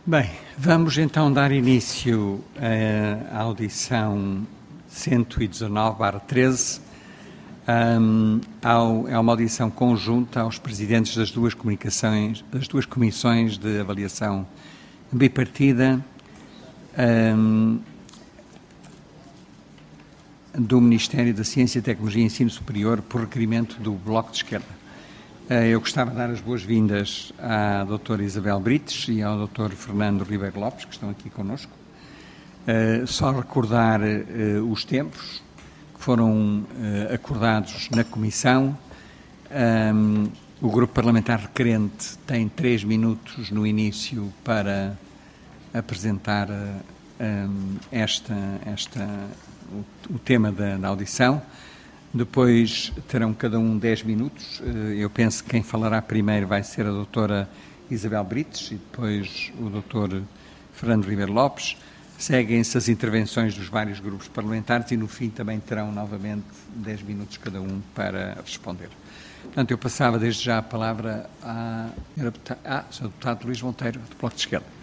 Bem, vamos então dar início à audição 119/13. É uma audição conjunta aos presidentes das duas comissões de avaliação bipartida do Ministério da Ciência, Tecnologia e Ensino Superior por requerimento do Bloco de Esquerda. Eu gostava de dar as boas-vindas à doutora Isabel Brites e ao doutor Fernando Ribeiro Lopes, que estão aqui connosco. Só recordar os tempos que foram acordados na Comissão. O Grupo Parlamentar requerente tem 3 minutos no início para apresentar o tema da audição. Depois terão cada um 10 minutos. Eu penso que quem falará primeiro vai ser a doutora Isabel Brites e depois o doutor Fernando Ribeiro Lopes. Seguem-se as intervenções dos vários grupos parlamentares e no fim também terão novamente 10 minutos cada um para responder. Portanto, eu passava desde já a palavra ao Sr. Deputado Luís Monteiro, do Bloco de Esquerda.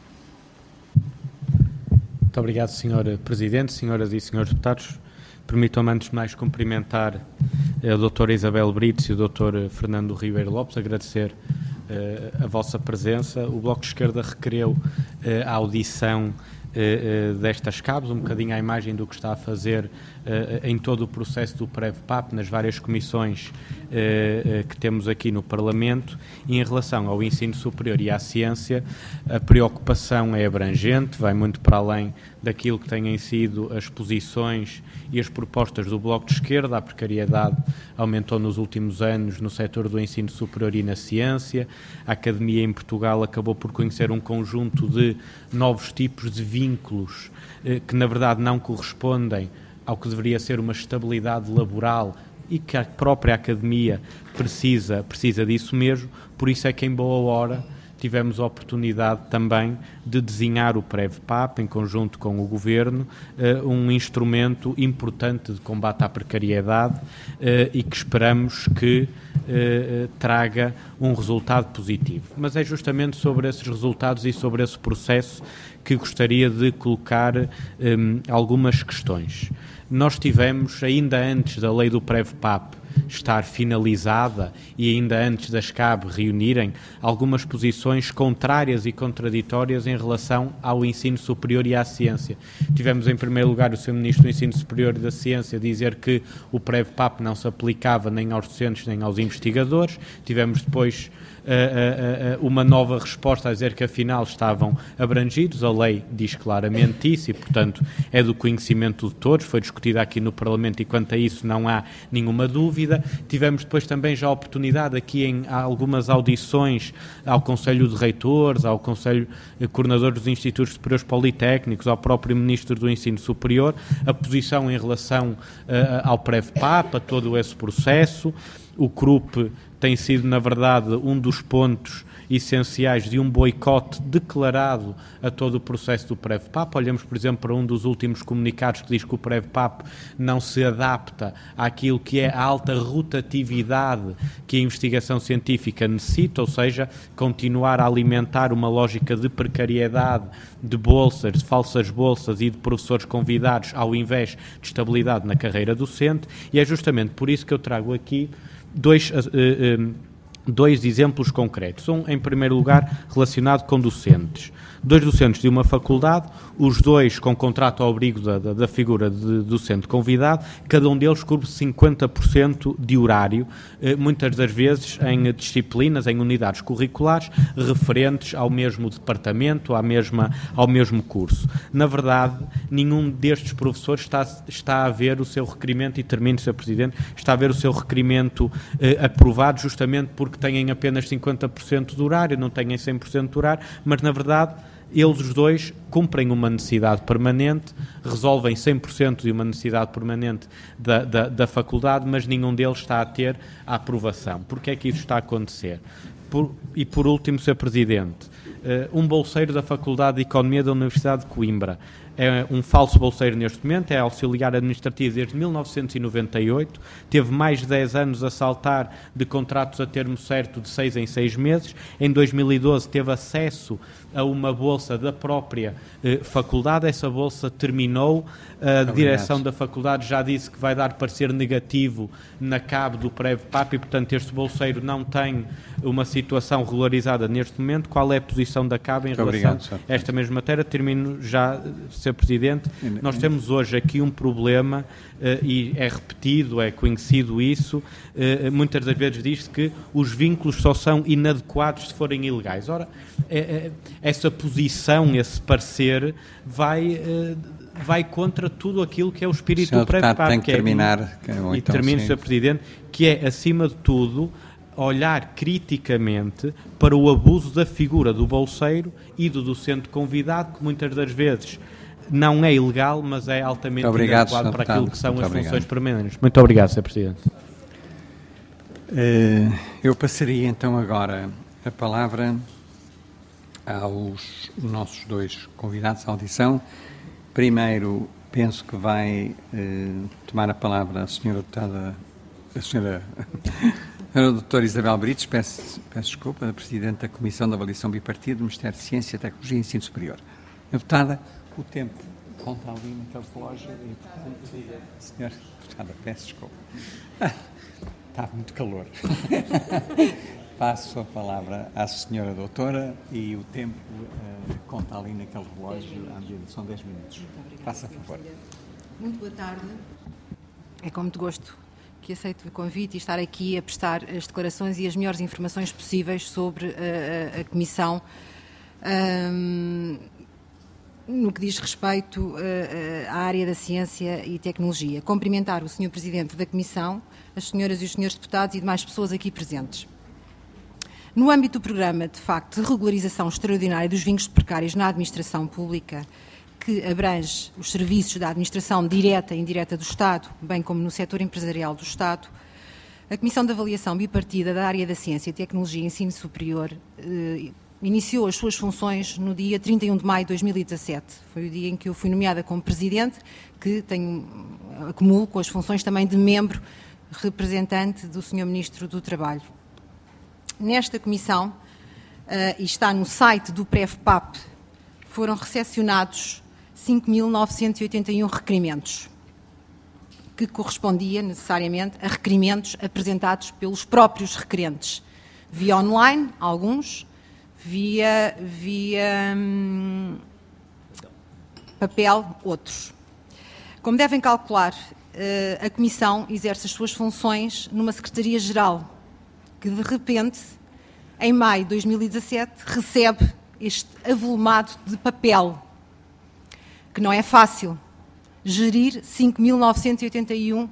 Muito obrigado, Sr. Presidente, senhoras e senhores deputados. Permitam-me, antes de mais, cumprimentar a doutora Isabel Brites e o doutor Fernando Ribeiro Lopes, agradecer a vossa presença. O Bloco de Esquerda requereu a audição destas cabos, um bocadinho à imagem do que está a fazer em todo o processo do PREV-PAP, nas várias comissões que temos aqui no Parlamento. E em relação ao ensino superior e à ciência, a preocupação é abrangente, vai muito para além daquilo que têm sido as posições e as propostas do Bloco de Esquerda. A precariedade aumentou nos últimos anos no setor do ensino superior e na ciência. A academia em Portugal acabou por conhecer um conjunto de novos tipos de vínculos que, na verdade, não correspondem ao que deveria ser uma estabilidade laboral e que a própria academia precisa disso mesmo. Por isso é que, em boa hora, tivemos a oportunidade também de desenhar o PREV-PAP, em conjunto com o Governo, um instrumento importante de combate à precariedade e que esperamos que traga um resultado positivo. Mas é justamente sobre esses resultados e sobre esse processo que gostaria de colocar algumas questões. Nós tivemos, ainda antes da lei do PREV-PAP estar finalizada e ainda antes das CAB reunirem, algumas posições contrárias e contraditórias em relação ao ensino superior e à ciência. Tivemos, em primeiro lugar, o Sr. Ministro do Ensino Superior e da Ciência dizer que o PREV-PAP não se aplicava nem aos docentes nem aos investigadores. Tivemos depois uma nova resposta a dizer que afinal estavam abrangidos. A lei diz claramente isso e, portanto, é do conhecimento de todos, foi discutida aqui no Parlamento e quanto a isso não há nenhuma dúvida. Tivemos depois também já a oportunidade aqui em algumas audições ao Conselho de Reitores, ao Conselho Coordenador dos Institutos Superiores Politécnicos, ao próprio Ministro do Ensino Superior, a posição em relação ao PREV-PAP, a todo esse processo. O CRUP tem sido, na verdade, um dos pontos essenciais de um boicote declarado a todo o processo do PREV-PAP. Olhamos, por exemplo, para um dos últimos comunicados que diz que o PREV-PAP não se adapta àquilo que é a alta rotatividade que a investigação científica necessita, ou seja, continuar a alimentar uma lógica de precariedade, de bolsas, de falsas bolsas e de professores convidados, ao invés de estabilidade na carreira docente. E é justamente por isso que eu trago aqui dois exemplos concretos. Um, em primeiro lugar, relacionado com docentes. 2 docentes de uma faculdade, os 2 com contrato ao abrigo da figura de docente convidado, cada um deles cobre 50% de horário, muitas das vezes em disciplinas, em unidades curriculares, referentes ao mesmo departamento, ao mesmo curso. Na verdade, nenhum destes professores está a ver o seu requerimento, e termino, Sr. Presidente, está a ver o seu requerimento aprovado justamente porque têm apenas 50% de horário, não têm 100% de horário, mas na verdade eles os 2 cumprem uma necessidade permanente, resolvem 100% de uma necessidade permanente da faculdade, mas nenhum deles está a ter a aprovação. Porquê é que isso está a acontecer? E por último, Sr. Presidente, um bolseiro da Faculdade de Economia da Universidade de Coimbra. É um falso bolseiro neste momento, é auxiliar administrativo desde 1998, teve mais de 10 anos a saltar de contratos a termo certo de 6 em 6 meses. Em 2012 teve acesso a uma bolsa da própria faculdade, essa bolsa terminou, a direção da faculdade já disse que vai dar parecer negativo na CAB do PREV-PAP e, portanto, este bolseiro não tem uma situação regularizada neste momento. Qual é a posição da CAB em relação a esta mesma matéria? Termino já, Sr. Presidente. Nós temos hoje aqui um problema e é repetido, é conhecido isso, muitas das vezes diz-se que os vínculos só são inadequados se forem ilegais. Ora, essa posição, esse parecer, vai contra tudo aquilo que é o espírito do PREV-PAP. Tem que terminar. E termino, Sr. Presidente, que é, acima de tudo, olhar criticamente para o abuso da figura do bolseiro e do docente convidado, que muitas das vezes não é ilegal, mas é altamente inadequado para aquilo que são as funções permanentes. Muito obrigado, Sr. Presidente. Eu passaria então agora a palavra aos nossos dois convidados à audição. Primeiro, penso que vai tomar a palavra a senhora deputada, a doutora Isabel Brites, peço desculpa, a Presidente da Comissão de Avaliação Bipartida do Ministério de Ciência, Tecnologia e Ensino Superior. A deputada, o tempo conta ali naquele relógio e, portanto, senhora deputada, peço desculpa. Está muito calor. Passo a palavra à senhora doutora e o tempo conta ali naquele relógio, são 10 minutos. Faça favor. Muito boa tarde. É com muito gosto que aceito o convite e estar aqui a prestar as declarações e as melhores informações possíveis sobre a Comissão no que diz respeito à área da ciência e tecnologia. Cumprimentar o Sr. Presidente da Comissão, as senhoras e os senhores deputados e demais pessoas aqui presentes. No âmbito do programa, de facto, de regularização extraordinária dos vínculos precários na administração pública, que abrange os serviços da administração direta e indireta do Estado, bem como no setor empresarial do Estado, a Comissão de Avaliação Bipartida da área da Ciência, Tecnologia e Ensino Superior iniciou as suas funções no dia 31 de maio de 2017. Foi o dia em que eu fui nomeada como Presidente, que acumulo com as funções também de membro representante do Sr. Ministro do Trabalho. Nesta Comissão, e está no site do PREV-PAP, foram recepcionados 5.981 requerimentos, que correspondia necessariamente a requerimentos apresentados pelos próprios requerentes, via online, alguns, via papel, outros. Como devem calcular, a Comissão exerce as suas funções numa Secretaria-Geral, que de repente, em maio de 2017, recebe este avolumado de papel, que não é fácil gerir 5.981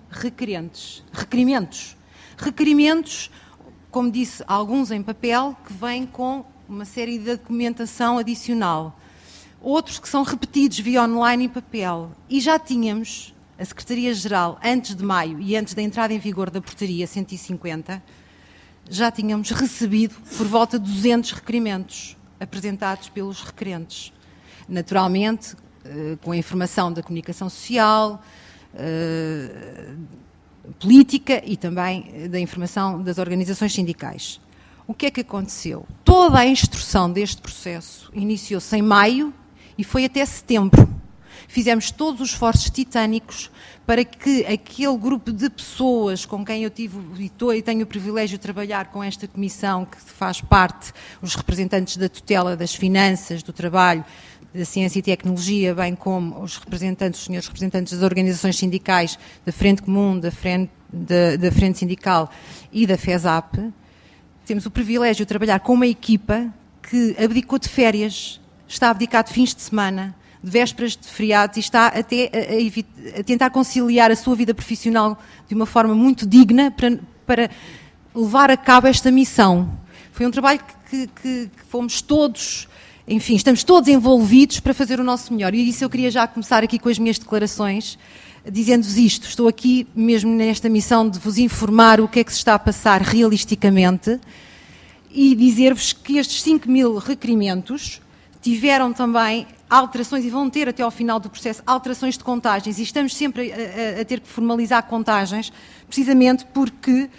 requerimentos, como disse, alguns em papel, que vêm com uma série de documentação adicional, outros que são repetidos via online e papel, e já tínhamos a Secretaria-Geral, antes de maio e antes da entrada em vigor da Portaria 150, já tínhamos recebido por volta de 200 requerimentos apresentados pelos requerentes. Naturalmente, com a informação da comunicação social, política e também da informação das organizações sindicais. O que é que aconteceu? Toda a instrução deste processo iniciou-se em maio e foi até setembro. Fizemos todos os esforços titânicos para que aquele grupo de pessoas com quem eu tive e tenho o privilégio de trabalhar com esta comissão, que faz parte, os representantes da tutela das finanças, do trabalho, da ciência e tecnologia, bem como os senhores representantes das organizações sindicais, da Frente Comum, da Frente Sindical e da FESAP, temos o privilégio de trabalhar com uma equipa que abdicou de férias, está a abdicar de fins de semana, de vésperas de feriados e está até a tentar conciliar a sua vida profissional de uma forma muito digna para levar a cabo esta missão. Foi um trabalho que fomos todos, enfim, estamos todos envolvidos para fazer o nosso melhor. E isso eu queria já começar aqui com as minhas declarações, dizendo-vos isto. Estou aqui mesmo nesta missão de vos informar o que é que se está a passar realisticamente e dizer-vos que estes 5.000 requerimentos tiveram também alterações e vão ter até ao final do processo alterações de contagens, e estamos sempre a ter que formalizar contagens, precisamente porque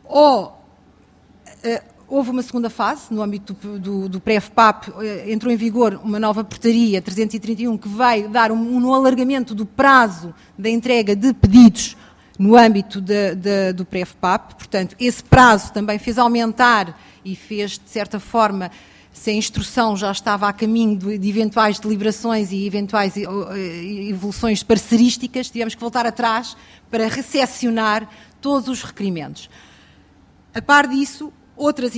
houve uma segunda fase, no âmbito do pré-FPAP, entrou em vigor uma nova portaria 331 que vai dar um alargamento do prazo da entrega de pedidos no âmbito do pré-FPAP, portanto, esse prazo também fez aumentar e fez, de certa forma, se a instrução já estava a caminho de eventuais deliberações e eventuais evoluções parcerísticas, tivemos que voltar atrás para recepcionar todos os requerimentos. A par disso, outras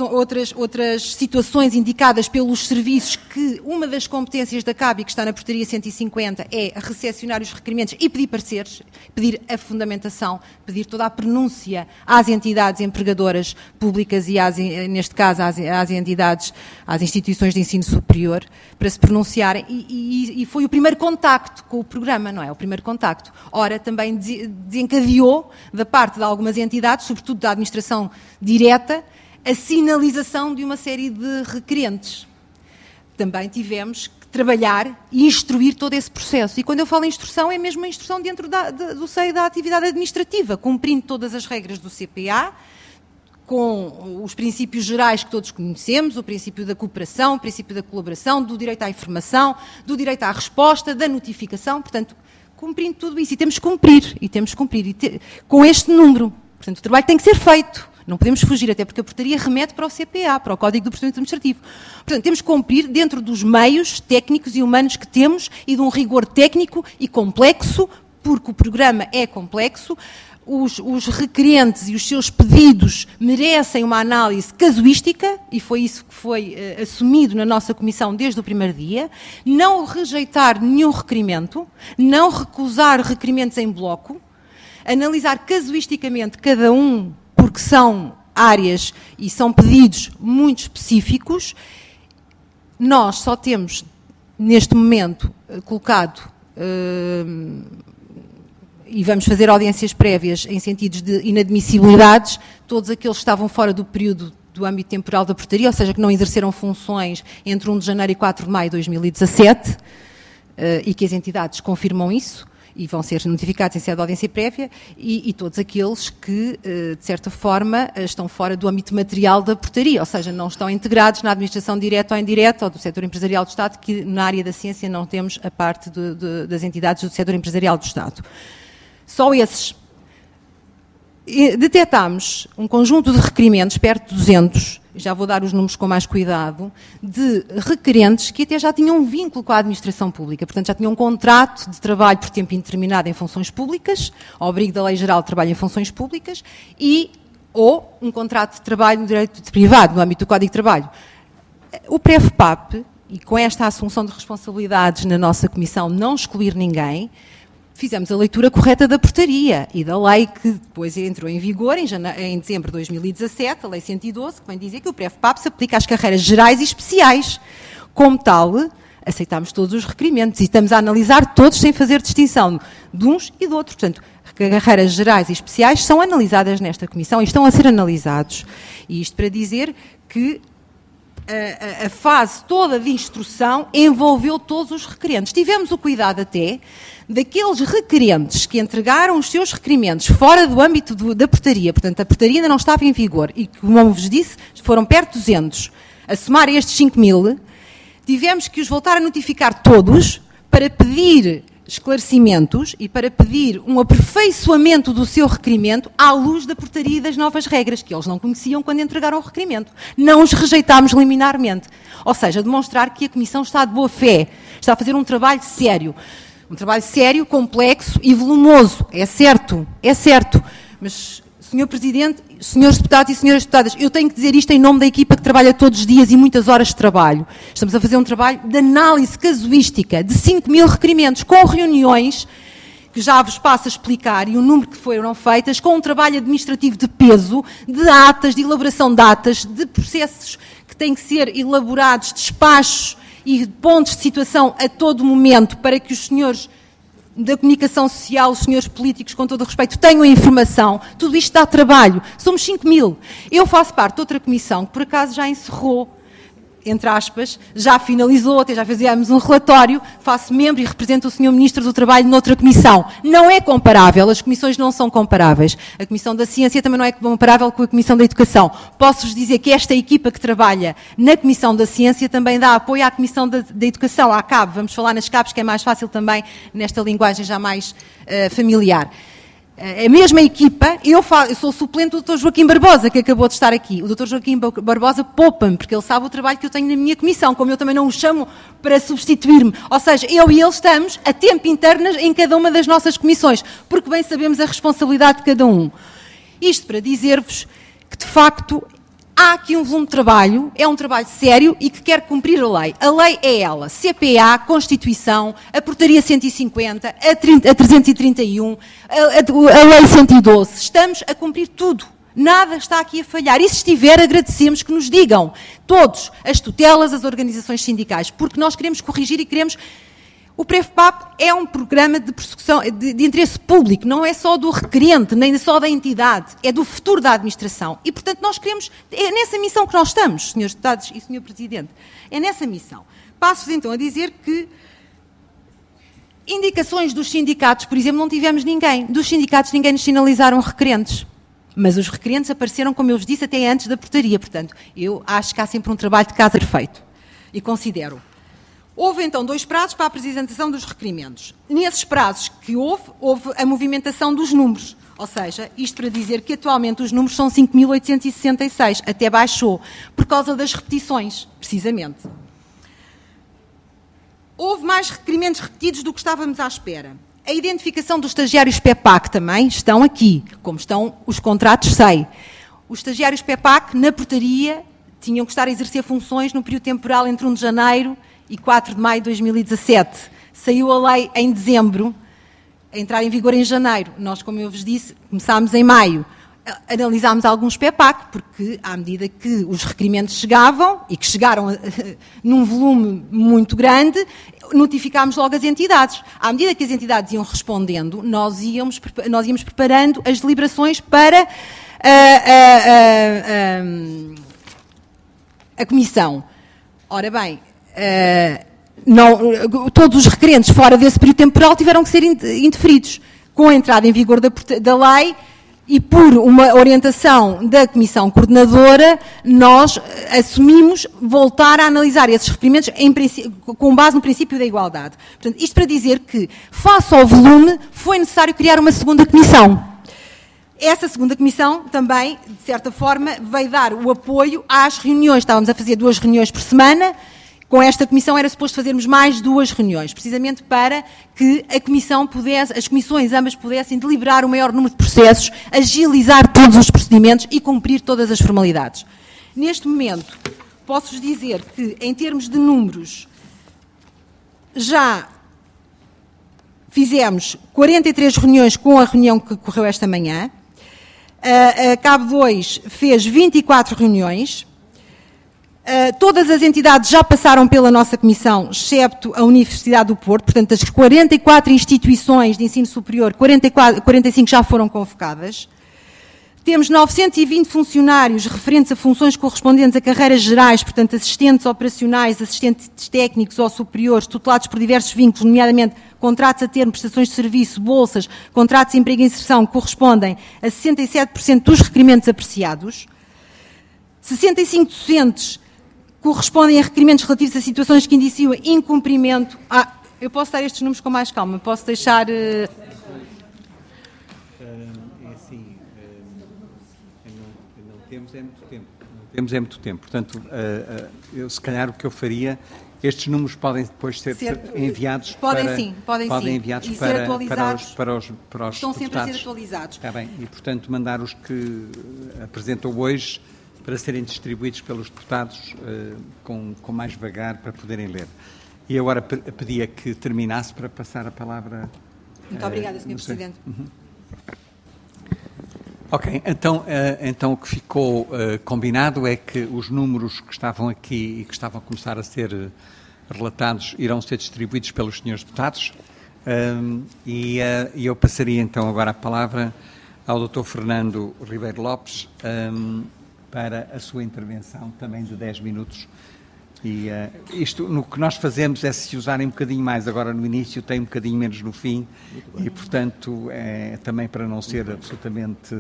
situações indicadas pelos serviços, que uma das competências da CABI, que está na portaria 150, é recepcionar os requerimentos e pedir pareceres, pedir a fundamentação, pedir toda a pronúncia às entidades empregadoras públicas e, neste caso, às entidades, às instituições de ensino superior, para se pronunciarem, e foi o primeiro contacto com o programa, não é? O primeiro contacto. Ora, também desencadeou, da parte de algumas entidades, sobretudo da administração direta, a sinalização de uma série de requerentes. Também tivemos que trabalhar e instruir todo esse processo. E quando eu falo em instrução, é mesmo a instrução dentro do seio da atividade administrativa, cumprindo todas as regras do CPA, com os princípios gerais que todos conhecemos, o princípio da cooperação, o princípio da colaboração, do direito à informação, do direito à resposta, da notificação, portanto, cumprindo tudo isso. E temos que cumprir, com este número. Portanto, o trabalho tem que ser feito. Não podemos fugir, até porque a portaria remete para o CPA, para o Código do Procedimento Administrativo. Portanto, temos que cumprir dentro dos meios técnicos e humanos que temos e de um rigor técnico e complexo, porque o programa é complexo. Os requerentes e os seus pedidos merecem uma análise casuística, e foi isso que foi assumido na nossa comissão desde o primeiro dia. Não rejeitar nenhum requerimento, não recusar requerimentos em bloco, analisar casuisticamente cada um, porque são áreas e são pedidos muito específicos. Nós só temos, neste momento, colocado, e vamos fazer audiências prévias em sentidos de inadmissibilidades, todos aqueles que estavam fora do período do âmbito temporal da portaria, ou seja, que não exerceram funções entre 1 de janeiro e 4 de maio de 2017, e que as entidades confirmam isso, e vão ser notificados em sede de audiência prévia, e todos aqueles que, de certa forma, estão fora do âmbito material da portaria, ou seja, não estão integrados na administração direta ou indireta, ou do setor empresarial do Estado, que na área da ciência não temos a parte das entidades do setor empresarial do Estado. Só esses. Detetámos um conjunto de requerimentos, perto de 200, já vou dar os números com mais cuidado, de requerentes que até já tinham um vínculo com a administração pública, portanto já tinham um contrato de trabalho por tempo indeterminado em funções públicas, ao abrigo da Lei Geral de Trabalho em Funções Públicas, ou um contrato de trabalho no direito privado, no âmbito do Código de Trabalho. O pré-FPAP, e com esta assunção de responsabilidades na nossa comissão, não excluir ninguém, fizemos a leitura correta da portaria e da lei que depois entrou em vigor em dezembro de 2017, a Lei 112, que vem dizer que o pré-FPAP se aplica às carreiras gerais e especiais. Como tal, aceitámos todos os requerimentos e estamos a analisar todos sem fazer distinção de uns e de outros. Portanto, carreiras gerais e especiais são analisadas nesta comissão e estão a ser analisados. E isto para dizer que a fase toda de instrução envolveu todos os requerentes. Tivemos o cuidado até daqueles requerentes que entregaram os seus requerimentos fora do âmbito da portaria, portanto a portaria ainda não estava em vigor e, como vos disse, foram perto de 200. A somar estes 5.000, tivemos que os voltar a notificar todos para pedir esclarecimentos e para pedir um aperfeiçoamento do seu requerimento à luz da portaria e das novas regras, que eles não conheciam quando entregaram o requerimento. Não os rejeitámos liminarmente. Ou seja, demonstrar que a Comissão está de boa fé, está a fazer um trabalho sério. Um trabalho sério, complexo e volumoso. É certo, mas, Sr. Presidente, Srs. Deputados e Sras. Deputadas, eu tenho que dizer isto em nome da equipa que trabalha todos os dias e muitas horas de trabalho. Estamos a fazer um trabalho de análise casuística de 5.000 requerimentos, com reuniões, que já vos passo a explicar, e o número que foram feitas, com um trabalho administrativo de peso, de atas, de elaboração de atas, de processos que têm que ser elaborados, despachos e pontos de situação a todo momento, para que os senhores da comunicação social, os senhores políticos, com todo o respeito, tenham a informação. Tudo isto dá trabalho. Somos 5.000. Eu faço parte de outra comissão que, por acaso, já encerrou, entre aspas, já finalizou, até já fizemos um relatório, faço membro e represento o Sr. Ministro do Trabalho noutra comissão. Não é comparável, as comissões não são comparáveis. A Comissão da Ciência também não é comparável com a Comissão da Educação. Posso-vos dizer que esta equipa que trabalha na Comissão da Ciência também dá apoio à Comissão da Educação, à CAB. Vamos falar nas CABs, que é mais fácil também nesta linguagem já mais familiar. A mesma equipa, eu sou suplente do Dr. Joaquim Barbosa, que acabou de estar aqui. O Dr. Joaquim Barbosa poupa-me, porque ele sabe o trabalho que eu tenho na minha comissão, como eu também não o chamo para substituir-me. Ou seja, eu e ele estamos a tempo inteiro em cada uma das nossas comissões, porque bem sabemos a responsabilidade de cada um. Isto para dizer-vos que, de facto, há aqui um volume de trabalho, é um trabalho sério e que quer cumprir a lei. A lei é ela, CPA, Constituição, a Portaria 150, a 331, a Lei 112. Estamos a cumprir tudo. Nada está aqui a falhar. E se estiver, agradecemos que nos digam, todos, as tutelas, as organizações sindicais, porque nós queremos corrigir e queremos... O PREFPAP é um programa de persecução, de interesse público, não é só do requerente, nem só da entidade, é do futuro da administração. E, portanto, nós queremos, é nessa missão que nós estamos, Srs. Deputados e Sr. Presidente, é nessa missão. Passo-vos então a dizer que indicações dos sindicatos, por exemplo, não tivemos ninguém. Dos sindicatos ninguém nos sinalizaram requerentes. Mas os requerentes apareceram, como eu vos disse, até antes da portaria. Portanto, eu acho que há sempre um trabalho de casa feito. E considero. Houve, então, 2 prazos para a apresentação dos requerimentos. Nesses prazos que houve a movimentação dos números. Ou seja, isto para dizer que atualmente os números são 5.866. Até baixou, por causa das repetições, precisamente. Houve mais requerimentos repetidos do que estávamos à espera. A identificação dos estagiários PEPAC também estão aqui, como estão os contratos SEI. Os estagiários PEPAC, na portaria, tinham que estar a exercer funções no período temporal entre 1 de janeiro e 4 de maio de 2017. Saiu a lei em dezembro, a entrar em vigor em janeiro. Nós, como eu vos disse, começámos em maio. Analisámos alguns PEPAC, porque à medida que os requerimentos chegavam, e que chegaram num volume muito grande, notificámos logo as entidades. À medida que as entidades iam respondendo, nós íamos preparando as deliberações para a Comissão. Ora bem, todos os requerentes fora desse período temporal tiveram que ser indeferidos. Com a entrada em vigor da lei e por uma orientação da Comissão Coordenadora, nós assumimos voltar a analisar esses requerimentos com base no princípio da igualdade. Portanto, isto para dizer que, face ao volume, foi necessário criar uma segunda comissão. Essa segunda comissão também, de certa forma, veio dar o apoio às reuniões. Estávamos a fazer 2 reuniões por semana. Com esta comissão era suposto fazermos mais 2 reuniões, precisamente para que a comissão as comissões ambas pudessem deliberar o maior número de processos, agilizar todos os procedimentos e cumprir todas as formalidades. Neste momento, posso-vos dizer que, em termos de números, já fizemos 43 reuniões com a reunião que ocorreu esta manhã. A CAB 2 fez 24 reuniões. Todas as entidades já passaram pela nossa comissão, excepto a Universidade do Porto. Portanto, das 44 instituições de ensino superior, 45 já foram convocadas. Temos 920 funcionários referentes a funções correspondentes a carreiras gerais, portanto, assistentes operacionais, assistentes técnicos ou superiores, tutelados por diversos vínculos, nomeadamente contratos a termo, prestações de serviço, bolsas, contratos de emprego e inserção, que correspondem a 67% dos requerimentos apreciados. 65 docentes correspondem a requerimentos relativos a situações que indiciam incumprimento. Eu posso dar estes números com mais calma, posso deixar... Temos muito tempo. Portanto, se calhar o que eu faria, estes números podem depois ser enviados podem enviados e ser atualizados. para os Estão deputados. sempre a ser atualizados. Está bem. E, portanto, mandar os que apresentou hoje para serem distribuídos pelos deputados com mais vagar para poderem ler. E agora pedia que terminasse para passar a palavra... Muito obrigada, Sr. Presidente. Uhum. Ok, então o que ficou combinado é que os números que estavam aqui e que estavam a começar a ser relatados irão ser distribuídos pelos senhores deputados. E eu passaria então agora a palavra ao Dr. Fernando Ribeiro Lopes para a sua intervenção, também de 10 minutos. E isto, no que nós fazemos é se usarem um bocadinho mais agora no início, tem um bocadinho menos no fim, e portanto é também para não ser absolutamente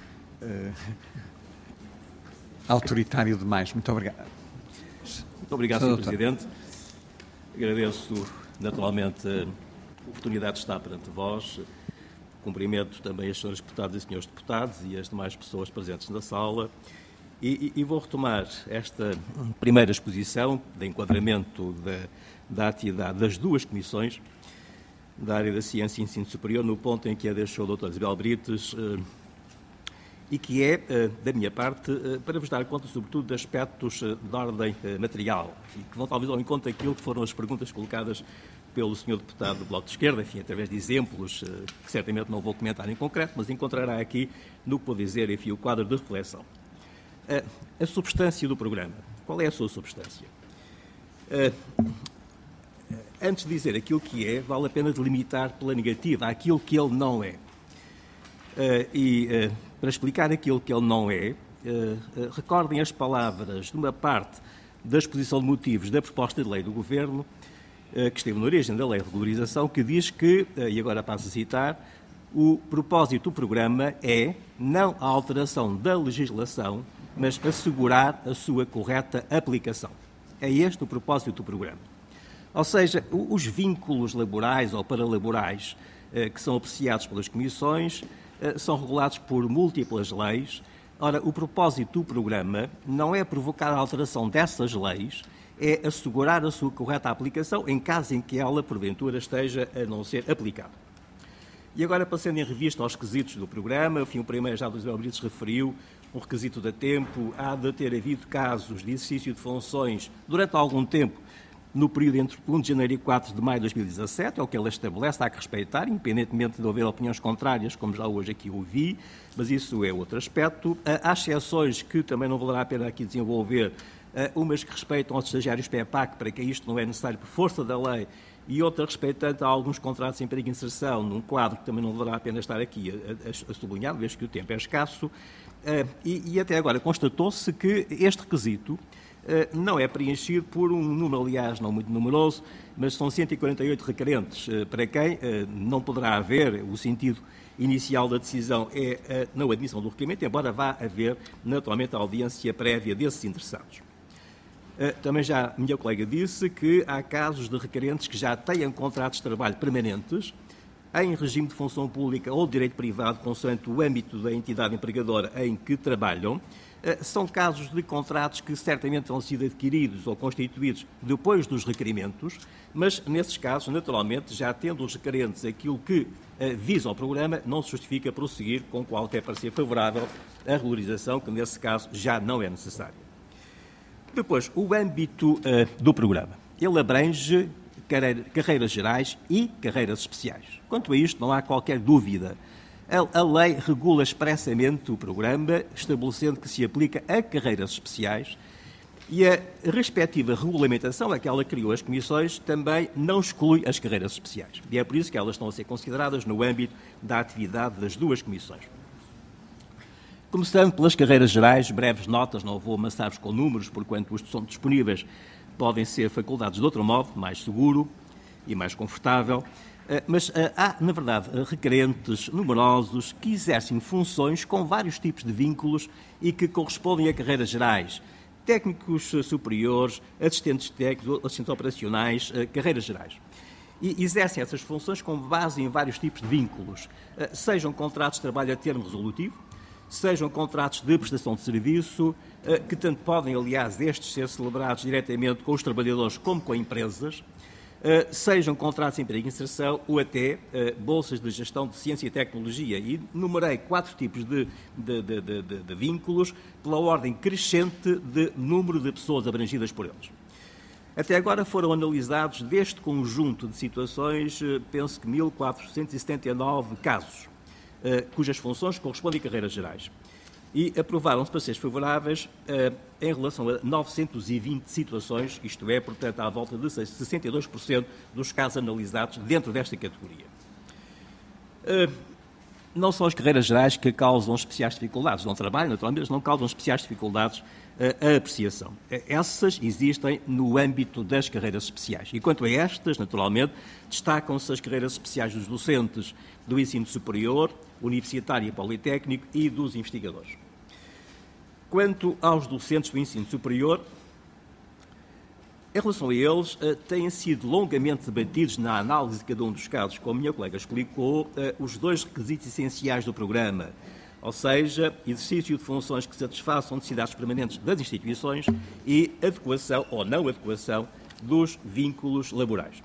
autoritário demais. Muito obrigado. Muito obrigado, Sr. Presidente. Agradeço naturalmente a oportunidade de estar perante vós. Cumprimento também as senhoras deputadas e senhores deputados e as demais pessoas presentes na sala. E vou retomar esta primeira exposição de enquadramento da atividade das duas comissões da área da ciência e ensino superior, no ponto em que a deixou o Dr. Isabel Brites, e que é, da minha parte, para vos dar conta, sobretudo, de aspectos de ordem material, e que vão talvez ao encontro daquilo que foram as perguntas colocadas pelo Sr. Deputado do Bloco de Esquerda, enfim, através de exemplos que certamente não vou comentar em concreto, mas encontrará aqui, no que vou dizer, enfim, o quadro de reflexão. A substância do programa. Qual é a sua substância? Antes de dizer aquilo que é, vale a pena delimitar pela negativa aquilo que ele não é. Para explicar aquilo que ele não é, recordem as palavras de uma parte da exposição de motivos da proposta de lei do Governo, que esteve na origem da lei de regularização, que diz que, e agora passo a citar, o propósito do programa é não a alteração da legislação, mas assegurar a sua correta aplicação. É este o propósito do programa. Ou seja, os vínculos laborais ou paralaborais que são apreciados pelas comissões são regulados por múltiplas leis. Ora, o propósito do programa não é provocar a alteração dessas leis, é assegurar a sua correta aplicação em caso em que ela, porventura, esteja a não ser aplicada. E agora, passando em revista aos requisitos do programa, enfim, o primeiro já o Isabel Brites referiu, um requisito de tempo, há de ter havido casos de exercício de funções durante algum tempo, no período entre 1 de janeiro e 4 de maio de 2017, é o que ela estabelece, há que respeitar, independentemente de haver opiniões contrárias, como já hoje aqui ouvi, mas isso é outro aspecto. Há exceções que também não valerá a pena aqui desenvolver, umas que respeitam aos estagiários PEPAC, para que isto não é necessário por força da lei, e outra respeitando a alguns contratos de emprego e inserção, num quadro que também não valerá a pena estar aqui a sublinhar, vez que o tempo é escasso. E até agora constatou-se que este requisito não é preenchido por um número, aliás, não muito numeroso, mas são 148 requerentes, para quem não poderá haver, o sentido inicial da decisão é a não admissão do requerimento, embora vá haver, naturalmente, a audiência prévia desses interessados. Também já a minha colega disse que há casos de requerentes que já têm contratos de trabalho permanentes, em regime de função pública ou de direito privado, consoante o âmbito da entidade empregadora em que trabalham. São casos de contratos que certamente terão sido adquiridos ou constituídos depois dos requerimentos, mas nesses casos, naturalmente, já tendo os requerentes aquilo que visa o programa, não se justifica prosseguir com qualquer parecer favorável à regularização, que nesse caso já não é necessária. Depois, o âmbito do programa. Ele abrange carreiras gerais e carreiras especiais. Quanto a isto, não há qualquer dúvida. A lei regula expressamente o programa, estabelecendo que se aplica a carreiras especiais, e a respectiva regulamentação a que ela criou as comissões também não exclui as carreiras especiais. E é por isso que elas estão a ser consideradas no âmbito da atividade das duas comissões. Começando pelas carreiras gerais, breves notas, não vou amassar-vos com números, porquanto os que são disponíveis podem ser facultados de outro modo, mais seguro e mais confortável, mas há, na verdade, requerentes numerosos que exercem funções com vários tipos de vínculos e que correspondem a carreiras gerais. Técnicos superiores, assistentes técnicos, assistentes operacionais, carreiras gerais. E exercem essas funções com base em vários tipos de vínculos, sejam contratos de trabalho a termo resolutivo, sejam contratos de prestação de serviço, que tanto podem, aliás, estes ser celebrados diretamente com os trabalhadores como com empresas, sejam contratos de emprego e inserção ou até bolsas de gestão de ciência e tecnologia. E numerei 4 tipos de vínculos pela ordem crescente de número de pessoas abrangidas por eles. Até agora foram analisados deste conjunto de situações, penso que 1.479 casos, cujas funções correspondem a carreiras gerais. e aprovaram-se pareceres favoráveis em relação a 920 situações, isto é, portanto, à volta de 62% dos casos analisados dentro desta categoria. Não são as carreiras gerais que causam especiais dificuldades, não trabalham, naturalmente, mas não causam especiais dificuldades a apreciação. Essas existem no âmbito das carreiras especiais. E quanto a estas, naturalmente, destacam-se as carreiras especiais dos docentes do ensino superior, universitário e politécnico e dos investigadores. Quanto aos docentes do ensino superior, em relação a eles, têm sido longamente debatidos na análise de cada um dos casos, como a minha colega explicou, os dois requisitos essenciais do programa, ou seja, exercício de funções que satisfaçam necessidades permanentes das instituições e adequação ou não adequação dos vínculos laborais.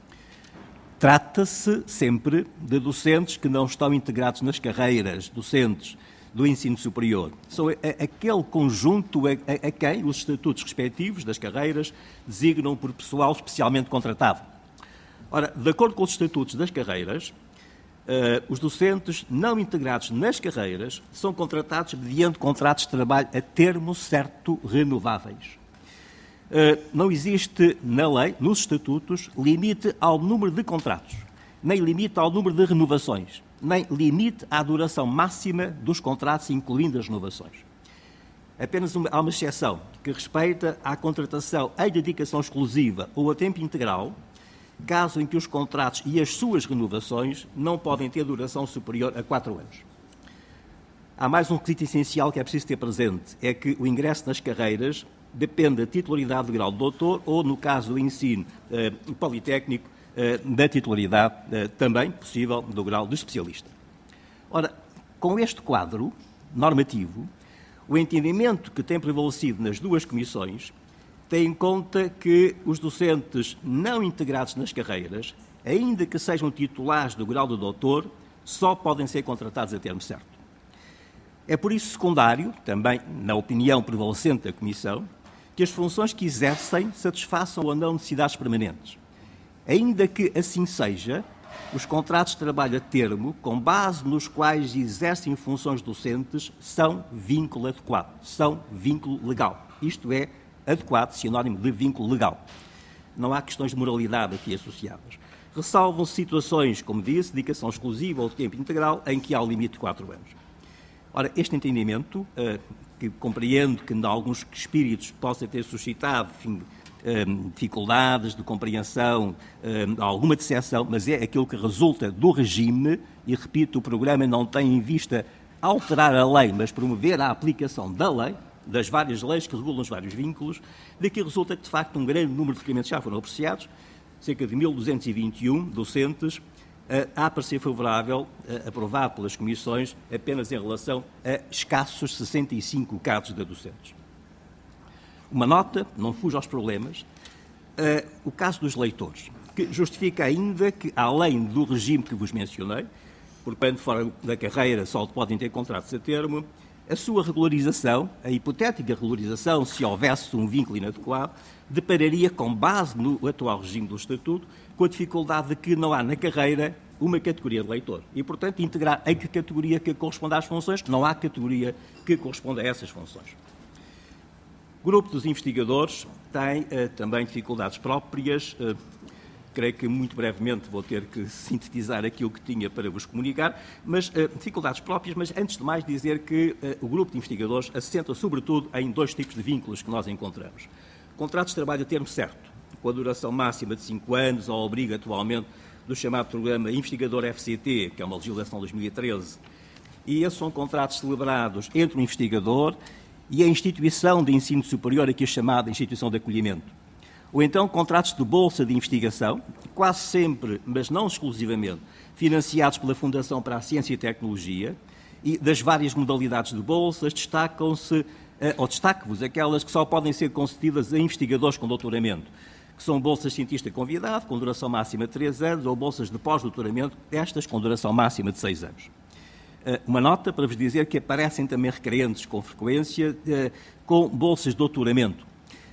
Trata-se sempre de docentes que não estão integrados nas carreiras docentes do ensino superior. São aquele conjunto a quem os estatutos respectivos das carreiras designam por pessoal especialmente contratado. Ora, de acordo com os estatutos das carreiras, os docentes não integrados nas carreiras são contratados mediante contratos de trabalho a termo certo renováveis. Não existe na lei, nos estatutos, limite ao número de contratos, nem limite ao número de renovações, nem limite à duração máxima dos contratos, incluindo as renovações. Apenas há uma exceção, que respeita à contratação em dedicação exclusiva ou a tempo integral, caso em que os contratos e as suas renovações não podem ter duração superior a 4 anos. Há mais um requisito essencial que é preciso ter presente, é que o ingresso nas carreiras depende da titularidade do grau de doutor ou, no caso do ensino politécnico, da titularidade também possível do grau de especialista. Ora, com este quadro normativo, o entendimento que tem prevalecido nas duas comissões tem em conta que os docentes não integrados nas carreiras, ainda que sejam titulares do grau de doutor, só podem ser contratados a termo certo. É por isso secundário, também na opinião prevalecente da Comissão, que as funções que exercem satisfaçam ou não necessidades permanentes. Ainda que assim seja, os contratos de trabalho a termo, com base nos quais exercem funções docentes, são vínculo adequado, são vínculo legal. Isto é, adequado, sinónimo de vínculo legal. Não há questões de moralidade aqui associadas. Ressalvam-se situações, como disse, dedicação exclusiva ou de tempo integral, em que há o limite de 4 anos. Ora, este entendimento, que compreendo que em alguns espíritos possa ter suscitado, dificuldades de compreensão, alguma decepção, mas é aquilo que resulta do regime, e repito, o programa não tem em vista alterar a lei, mas promover a aplicação da lei, das várias leis que regulam os vários vínculos. Daqui resulta que, de facto, um grande número de requerimentos já foram apreciados, cerca de 1.221 docentes, há parecer favorável, aprovado pelas comissões, apenas em relação a escassos 65 casos de docentes. Uma nota, não fuja aos problemas, o caso dos leitores, que justifica ainda que, além do regime que vos mencionei, portanto, fora da carreira só podem ter contratos a termo, a sua regularização, a hipotética regularização, se houvesse um vínculo inadequado, depararia, com base no atual regime do Estatuto, com a dificuldade de que não há na carreira uma categoria de leitor. E, portanto, integrar a categoria que corresponde às funções, não há categoria que corresponda a essas funções. O grupo dos investigadores tem também dificuldades próprias. Creio que muito brevemente vou ter que sintetizar aquilo que tinha para vos comunicar, mas dificuldades próprias, mas antes de mais dizer que o grupo de investigadores assenta sobretudo em 2 tipos de vínculos que nós encontramos. Contratos de trabalho a termo certo, com a duração máxima de 5 anos, ao abrigo atualmente do chamado programa Investigador FCT, que é uma legislação de 2013, e esses são contratos celebrados entre o investigador e a instituição de ensino superior, aqui chamada instituição de acolhimento. Ou então contratos de bolsa de investigação, quase sempre, mas não exclusivamente, financiados pela Fundação para a Ciência e Tecnologia, e das várias modalidades de bolsas destacam-se, ou destaco-vos, aquelas que só podem ser concedidas a investigadores com doutoramento, que são bolsas de cientista convidado, com duração máxima de 3 anos, ou bolsas de pós-doutoramento, estas com duração máxima de 6 anos. Uma nota para vos dizer que aparecem também requerentes com frequência com bolsas de doutoramento,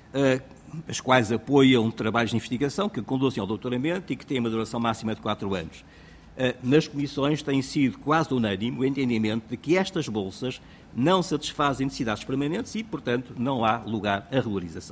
as quais apoiam trabalhos de investigação que conduzem ao doutoramento e que têm uma duração máxima de 4 anos. nas comissões tem sido quase unânime o entendimento de que estas bolsas não satisfazem necessidades permanentes e, portanto, não há lugar à regularização.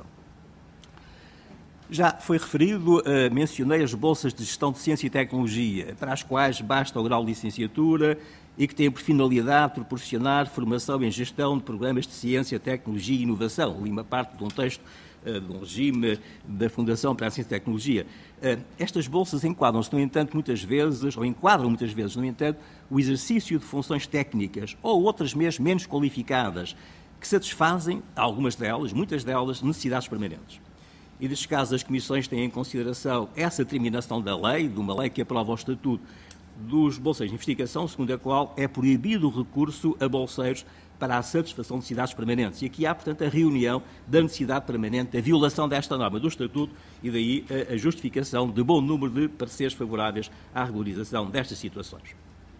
Já foi referido, mencionei as bolsas de gestão de ciência e tecnologia, para as quais basta o grau de licenciatura e que têm por finalidade proporcionar formação em gestão de programas de ciência, tecnologia e inovação. Li uma parte de um texto de um regime da Fundação para a Ciência e Tecnologia. Estas bolsas enquadram-se, no entanto, muitas vezes, ou enquadram muitas vezes, no entanto, o exercício de funções técnicas ou outras mesmo menos qualificadas que satisfazem, algumas delas, muitas delas, necessidades permanentes. E, nestes casos, as comissões têm em consideração essa determinação da lei, de uma lei que aprova o Estatuto dos bolseiros de investigação, segundo a qual é proibido o recurso a bolseiros para a satisfação de necessidades permanentes. E aqui há, portanto, a reunião da necessidade permanente, a violação desta norma do Estatuto e daí a justificação de bom número de pareceres favoráveis à regularização destas situações.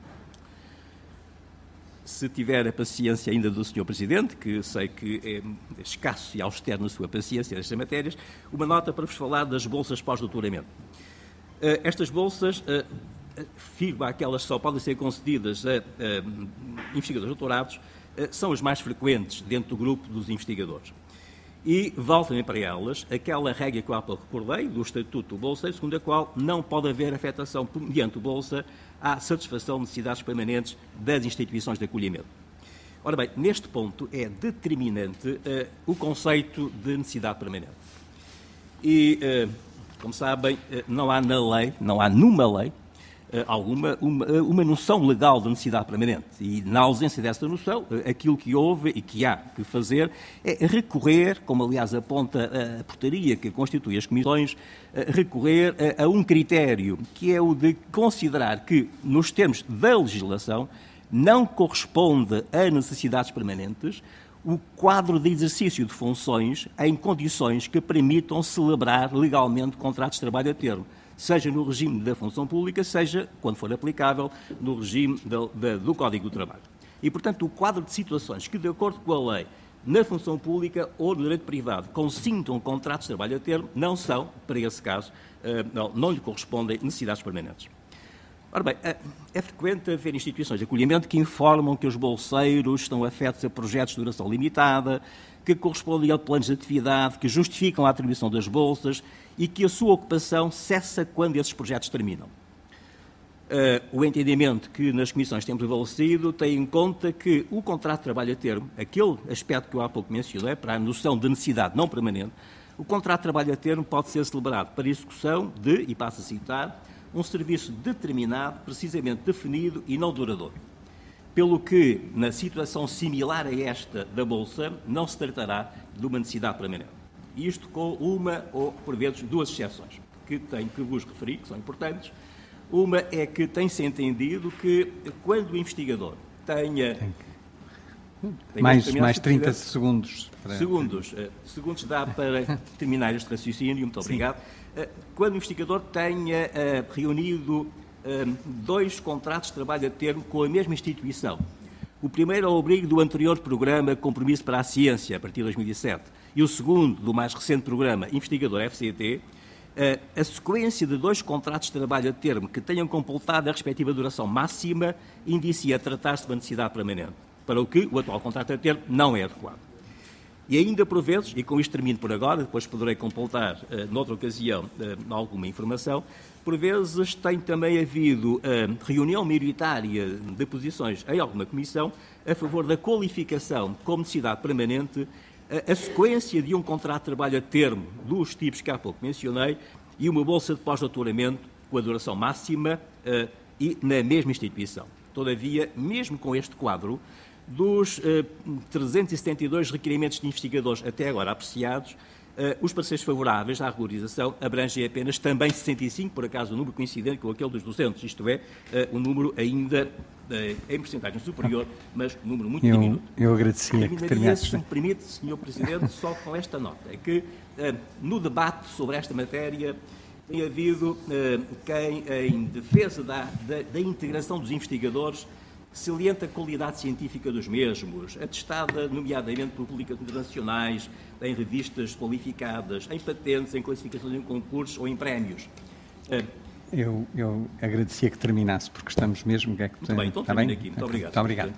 Se tiver a paciência ainda do Sr. Presidente, que sei que é escasso e austero na sua paciência nestas matérias, uma nota para vos falar das bolsas pós-doutoramento. Estas bolsas, firmo aquelas que só podem ser concedidas a investigadores doutorados, são as mais frequentes dentro do grupo dos investigadores. E vale também para elas aquela regra que eu há pouco recordei, do Estatuto do Bolseiro, segundo a qual não pode haver afetação mediante o Bolsa à satisfação de necessidades permanentes das instituições de acolhimento. Ora bem, neste ponto é determinante o conceito de necessidade permanente. E, como sabem, não há na lei, não há numa lei, uma noção legal de necessidade permanente. E, na ausência dessa noção, aquilo que houve e que há que fazer é recorrer, como aliás aponta a portaria que constitui as comissões, recorrer a um critério, que é o de considerar que, nos termos da legislação, não corresponde a necessidades permanentes o quadro de exercício de funções em condições que permitam celebrar legalmente contratos de trabalho a termo, seja no regime da função pública, seja, quando for aplicável, no regime do Código do Trabalho. E, portanto, o quadro de situações que, de acordo com a lei, na função pública ou no direito privado, consintam contratos de trabalho a termo, não são, para esse caso, não lhe correspondem necessidades permanentes. Ora bem, é frequente haver instituições de acolhimento que informam que os bolseiros estão afetos a projetos de duração limitada, que correspondem a planos de atividade, que justificam a atribuição das bolsas e que a sua ocupação cessa quando esses projetos terminam. O entendimento que nas comissões tem prevalecido tem em conta que o contrato de trabalho a termo, aquele aspecto que eu há pouco mencionei, para a noção de necessidade não permanente, o contrato de trabalho a termo pode ser celebrado para execução de, e passo a citar, um serviço determinado, precisamente definido e não duradouro. Pelo que, na situação similar a esta da Bolsa, não se tratará de uma necessidade permanente. Isto com uma ou, por vezes, duas exceções, que tenho que vos referir, que são importantes. Uma é que tem-se entendido que, quando o investigador tenha mais 30 segundos. Segundos dá para terminar este raciocínio, muito obrigado. Quando o investigador tenha reunido dois contratos de trabalho a termo com a mesma instituição. O primeiro ao abrigo do anterior programa Compromisso para a Ciência, a partir de 2007, e o segundo do mais recente programa Investigador FCT, a sequência de dois contratos de trabalho a termo que tenham completado a respectiva duração máxima indicia tratar-se de uma necessidade permanente, para o que o atual contrato a termo não é adequado. E ainda por vezes, e com isto termino por agora, depois poderei completar noutra ocasião alguma informação, por vezes tem também havido reunião maioritária de posições em alguma comissão a favor da qualificação como necessidade permanente a sequência de um contrato de trabalho a termo dos tipos que há pouco mencionei e uma bolsa de pós-doutoramento com a duração máxima e na mesma instituição. Todavia, mesmo com este quadro, dos 372 requerimentos de investigadores até agora apreciados, os pareceres favoráveis à regularização abrangem apenas também 65, por acaso um número coincidente com aquele dos 200, isto é, um número ainda em porcentagem superior, mas um número muito diminuto. Eu agradecia que terminasse. Se me permite, Sr. Presidente, só com esta nota, é que no debate sobre esta matéria tem havido quem, em defesa da integração dos investigadores, salienta a qualidade científica dos mesmos, atestada nomeadamente por publicações internacionais, em revistas qualificadas, em patentes, em classificações em concursos ou em prémios. Eu agradecia que terminasse, porque estamos mesmo... Muito bem, então termino aqui. Muito obrigado. Muito obrigado.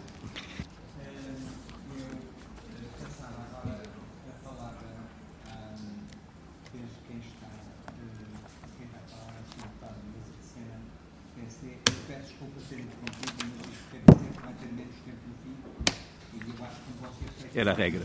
Era a regra.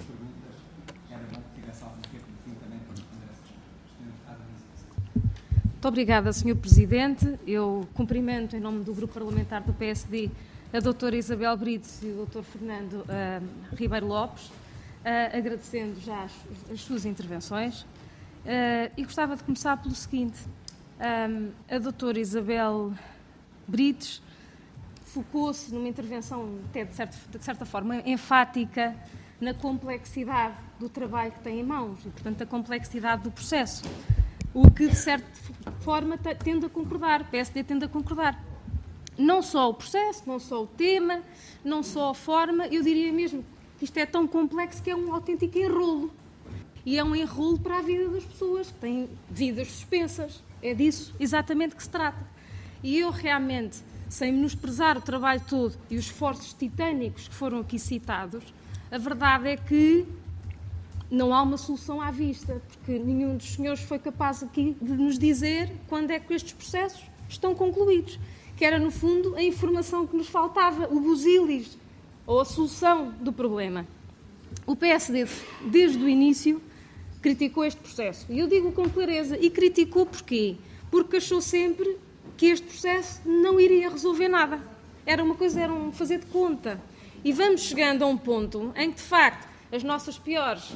Muito obrigada, Sr. Presidente. Eu cumprimento, em nome do Grupo Parlamentar do PSD, a doutora Isabel Brites e o doutor Fernando Ribeiro Lopes, agradecendo já as suas intervenções. E gostava de começar pelo seguinte. A doutora Isabel Brites focou-se numa intervenção até de certa forma enfática na complexidade do trabalho que tem em mãos e, portanto, a complexidade do processo. O que, de certa forma, tende a concordar, o PSD tende a concordar. Não só o processo, não só o tema, não só a forma, eu diria mesmo que isto é tão complexo que é um autêntico enrolo. E é um enrolo para a vida das pessoas, que têm vidas suspensas. É disso exatamente que se trata. E eu realmente, sem menosprezar o trabalho todo e os esforços titânicos que foram aqui citados, a verdade é que não há uma solução à vista, porque nenhum dos senhores foi capaz aqui de nos dizer quando é que estes processos estão concluídos, que era, no fundo, a informação que nos faltava, o busilis, ou a solução do problema. O PSD, desde o início, criticou este processo. E eu digo com clareza, e criticou porquê? Porque achou sempre que este processo não iria resolver nada. Era uma coisa, era um fazer de conta. E vamos chegando a um ponto em que, de facto, os nossos piores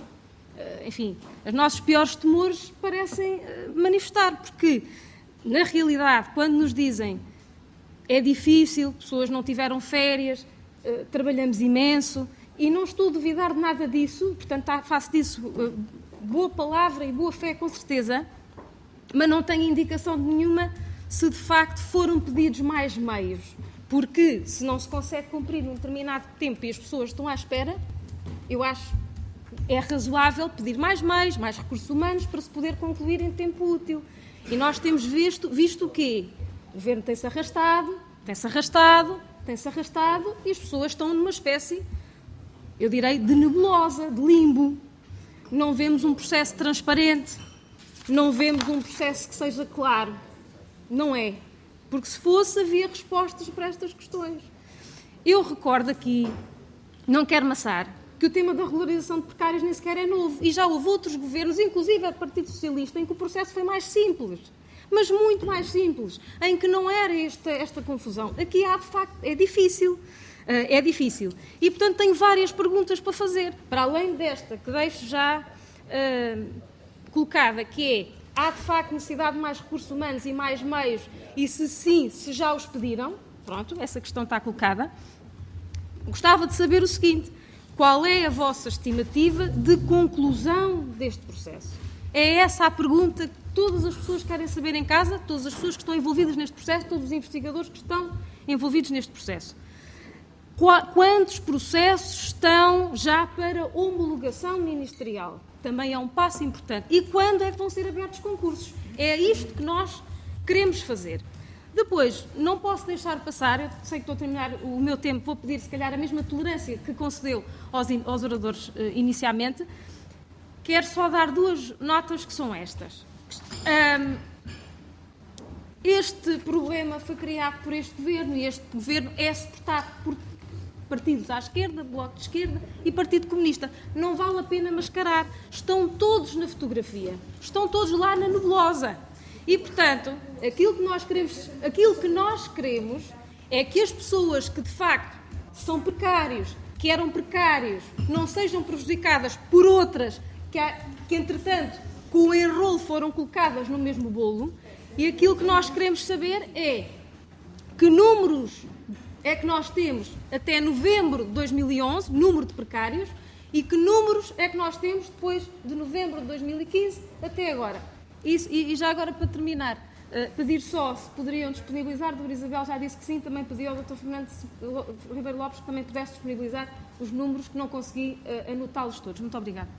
temores parecem manifestar, porque, na realidade, quando nos dizem é difícil, pessoas não tiveram férias, trabalhamos imenso, e não estou a duvidar de nada disso, portanto, faço disso boa palavra e boa fé, com certeza, mas não tenho indicação nenhuma se, de facto, foram pedidos mais meios. Porque, se não se consegue cumprir num determinado tempo e as pessoas estão à espera, eu acho que é razoável pedir mais meios, mais recursos humanos, para se poder concluir em tempo útil. E nós temos visto o quê? O governo tem-se arrastado, e as pessoas estão numa espécie, eu direi, de nebulosa, de limbo. Não vemos um processo transparente, não vemos um processo que seja claro. Não é. Porque se fosse, havia respostas para estas questões. Eu recordo aqui, não quero maçar, que o tema da regularização de precários nem sequer é novo. E já houve outros governos, inclusive o Partido Socialista, em que o processo foi mais simples. Mas muito mais simples, em que não era esta confusão. Aqui há, de facto, é difícil. E, portanto, tenho várias perguntas para fazer. Para além desta, que deixo já colocada, que é: há, de facto, necessidade de mais recursos humanos e mais meios? E se sim, se já os pediram? Pronto, essa questão está colocada. Gostava de saber o seguinte: qual é a vossa estimativa de conclusão deste processo? É essa a pergunta que todas as pessoas querem saber em casa, todas as pessoas que estão envolvidas neste processo, todos os investigadores que estão envolvidos neste processo. Quantos processos estão já para homologação ministerial? Também é um passo importante. E quando é que vão ser abertos concursos? É isto que nós queremos fazer. Depois, não posso deixar passar, eu sei que estou a terminar o meu tempo, vou pedir, se calhar, a mesma tolerância que concedeu aos oradores inicialmente. Quero só dar duas notas, que são estas. Este problema foi criado por este governo, e este governo é suportado por partidos à esquerda, Bloco de Esquerda e Partido Comunista. Não vale a pena mascarar. Estão todos na fotografia. Estão todos lá na nebulosa. E, portanto, aquilo que nós queremos é que as pessoas que, de facto, são precários, que eram precários, não sejam prejudicadas por outras que entretanto, com o enrolo foram colocadas no mesmo bolo. E aquilo que nós queremos saber é que números é que nós temos até novembro de 2011, número de precários, e que números é que nós temos depois de novembro de 2015 até agora. E já agora, para terminar, pedir só se poderiam disponibilizar, a doutora Isabel já disse que sim, também pediu ao doutor Fernando Ribeiro Lopes que também pudesse disponibilizar os números, que não consegui anotá-los todos. Muito obrigada.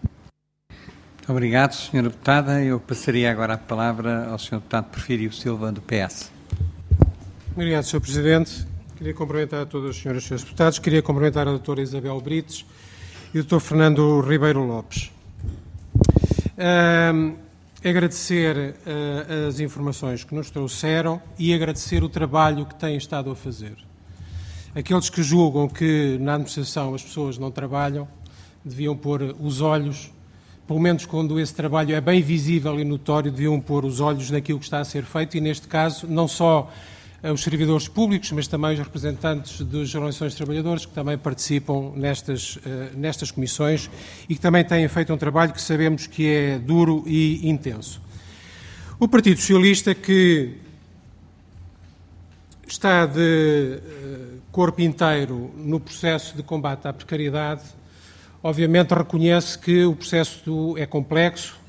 Muito obrigado, Sra. Deputada. Eu passaria agora a palavra ao Sr. Deputado Porfírio Silva, do PS. Obrigado, Sr. Presidente. Queria cumprimentar a todas as senhoras e senhores deputados. Queria cumprimentar a doutora Isabel Brites e o Dr. Fernando Ribeiro Lopes. Agradecer as informações que nos trouxeram e agradecer o trabalho que têm estado a fazer. Aqueles que julgam que na administração as pessoas não trabalham deviam pôr os olhos, pelo menos quando esse trabalho é bem visível e notório, deviam pôr os olhos naquilo que está a ser feito e, neste caso, não só os servidores públicos, mas também os representantes das organizações de trabalhadores que também participam nestas comissões e que também têm feito um trabalho que sabemos que é duro e intenso. O Partido Socialista, que está de corpo inteiro no processo de combate à precariedade, obviamente reconhece que o processo é complexo,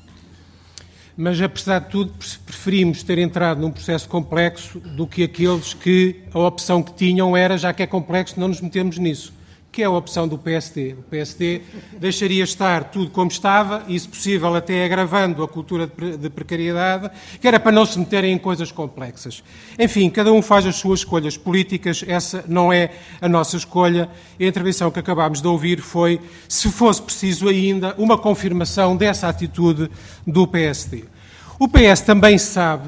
mas, apesar de tudo, preferimos ter entrado num processo complexo do que aqueles que a opção que tinham era, já que é complexo, não nos metemos nisso, que é a opção do PSD. O PSD deixaria estar tudo como estava e, se possível, até agravando a cultura de precariedade, que era para não se meterem em coisas complexas. Enfim, cada um faz as suas escolhas políticas, essa não é a nossa escolha. A intervenção que acabámos de ouvir foi, se fosse preciso ainda, uma confirmação dessa atitude do PSD. O PS também sabe,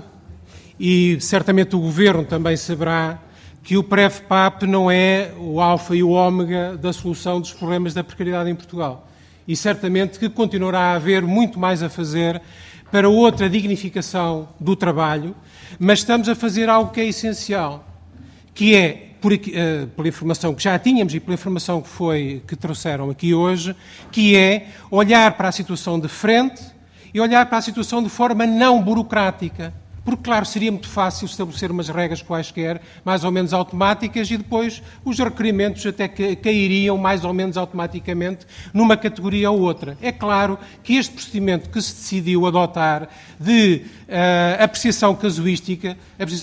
e certamente o Governo também saberá, que o PREV-PAP não é o alfa e o ômega da solução dos problemas da precariedade em Portugal. E certamente que continuará a haver muito mais a fazer para outra dignificação do trabalho, mas estamos a fazer algo que é essencial, que é, pela informação que já tínhamos e pela informação que trouxeram aqui hoje, que é olhar para a situação de frente e olhar para a situação de forma não burocrática. Porque, claro, seria muito fácil estabelecer umas regras quaisquer, mais ou menos automáticas, e depois os requerimentos até cairiam mais ou menos automaticamente numa categoria ou outra. É claro que este procedimento que se decidiu adotar de apreciação casuística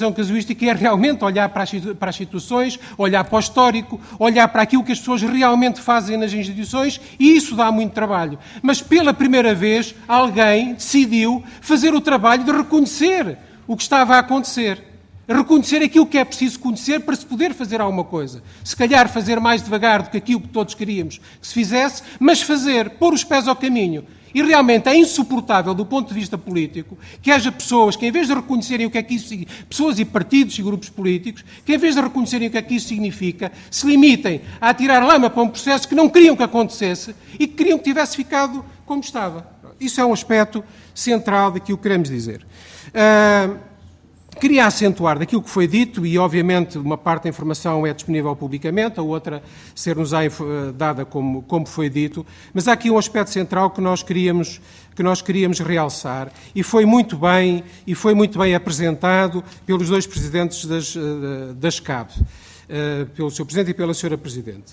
é realmente olhar para as situações, olhar para o histórico, olhar para aquilo que as pessoas realmente fazem nas instituições, e isso dá muito trabalho. Mas, pela primeira vez, alguém decidiu fazer o trabalho de reconhecer o que estava a acontecer. Reconhecer aquilo que é preciso conhecer para se poder fazer alguma coisa. Se calhar fazer mais devagar do que aquilo que todos queríamos que se fizesse, mas fazer, pôr os pés ao caminho. E realmente é insuportável, do ponto de vista político, que haja pessoas que, em vez de reconhecerem o que é que isso significa, pessoas e partidos e grupos políticos, que, em vez de reconhecerem o que é que isso significa, se limitem a atirar lama para um processo que não queriam que acontecesse e que queriam que tivesse ficado como estava. Isso é um aspecto central daquilo que queremos dizer. Queria acentuar daquilo que foi dito, e obviamente uma parte da informação é disponível publicamente, a outra ser-nos dada como foi dito, mas há aqui um aspecto central que nós queríamos realçar, e foi muito bem apresentado pelos dois presidentes das CAB, pelo Sr. Presidente e pela Sra. Presidente.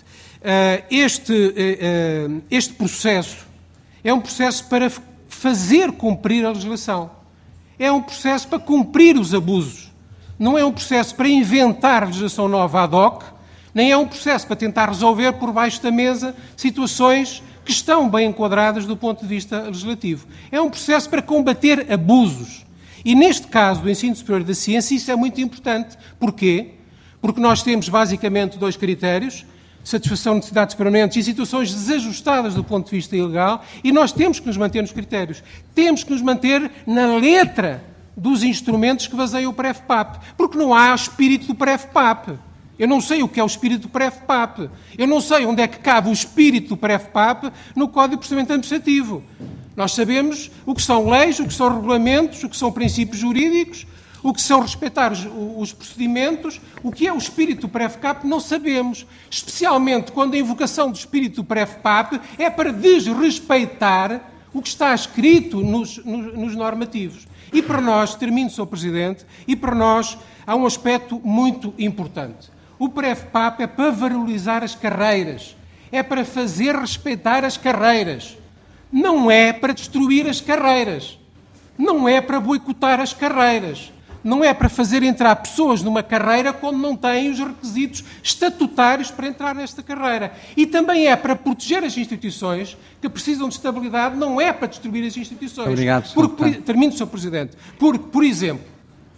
Este processo é um processo para fazer cumprir a legislação. É um processo para cumprir os abusos. Não é um processo para inventar legislação nova ad hoc, nem é um processo para tentar resolver por baixo da mesa situações que estão bem enquadradas do ponto de vista legislativo. É um processo para combater abusos. E neste caso do ensino superior da ciência isso é muito importante. Porquê? Porque nós temos basicamente dois critérios: satisfação de necessidades permanentes e situações desajustadas do ponto de vista ilegal, e nós temos que nos manter nos critérios. Temos que nos manter na letra dos instrumentos que baseiam o PREV-PAP, porque não há espírito do PREV-PAP. Eu não sei o que é o espírito do PREV-PAP. Eu não sei onde é que cabe o espírito do PREV-PAP no Código de Procedimento Administrativo. Nós sabemos o que são leis, o que são regulamentos, o que são princípios jurídicos, o que são respeitar os procedimentos. O que é o espírito do PREV-PAP não sabemos, especialmente quando a invocação do espírito do PREV-PAP é para desrespeitar o que está escrito nos normativos. E para nós, termino, Sr. Presidente, e para nós há um aspecto muito importante. O PREV-PAP é para valorizar as carreiras, é para fazer respeitar as carreiras, não é para destruir as carreiras, não é para boicotar as carreiras. Não é para fazer entrar pessoas numa carreira quando não têm os requisitos estatutários para entrar nesta carreira. E também é para proteger as instituições que precisam de estabilidade, não é para destruir as instituições. Obrigado, termino, Sr. Presidente. Por exemplo,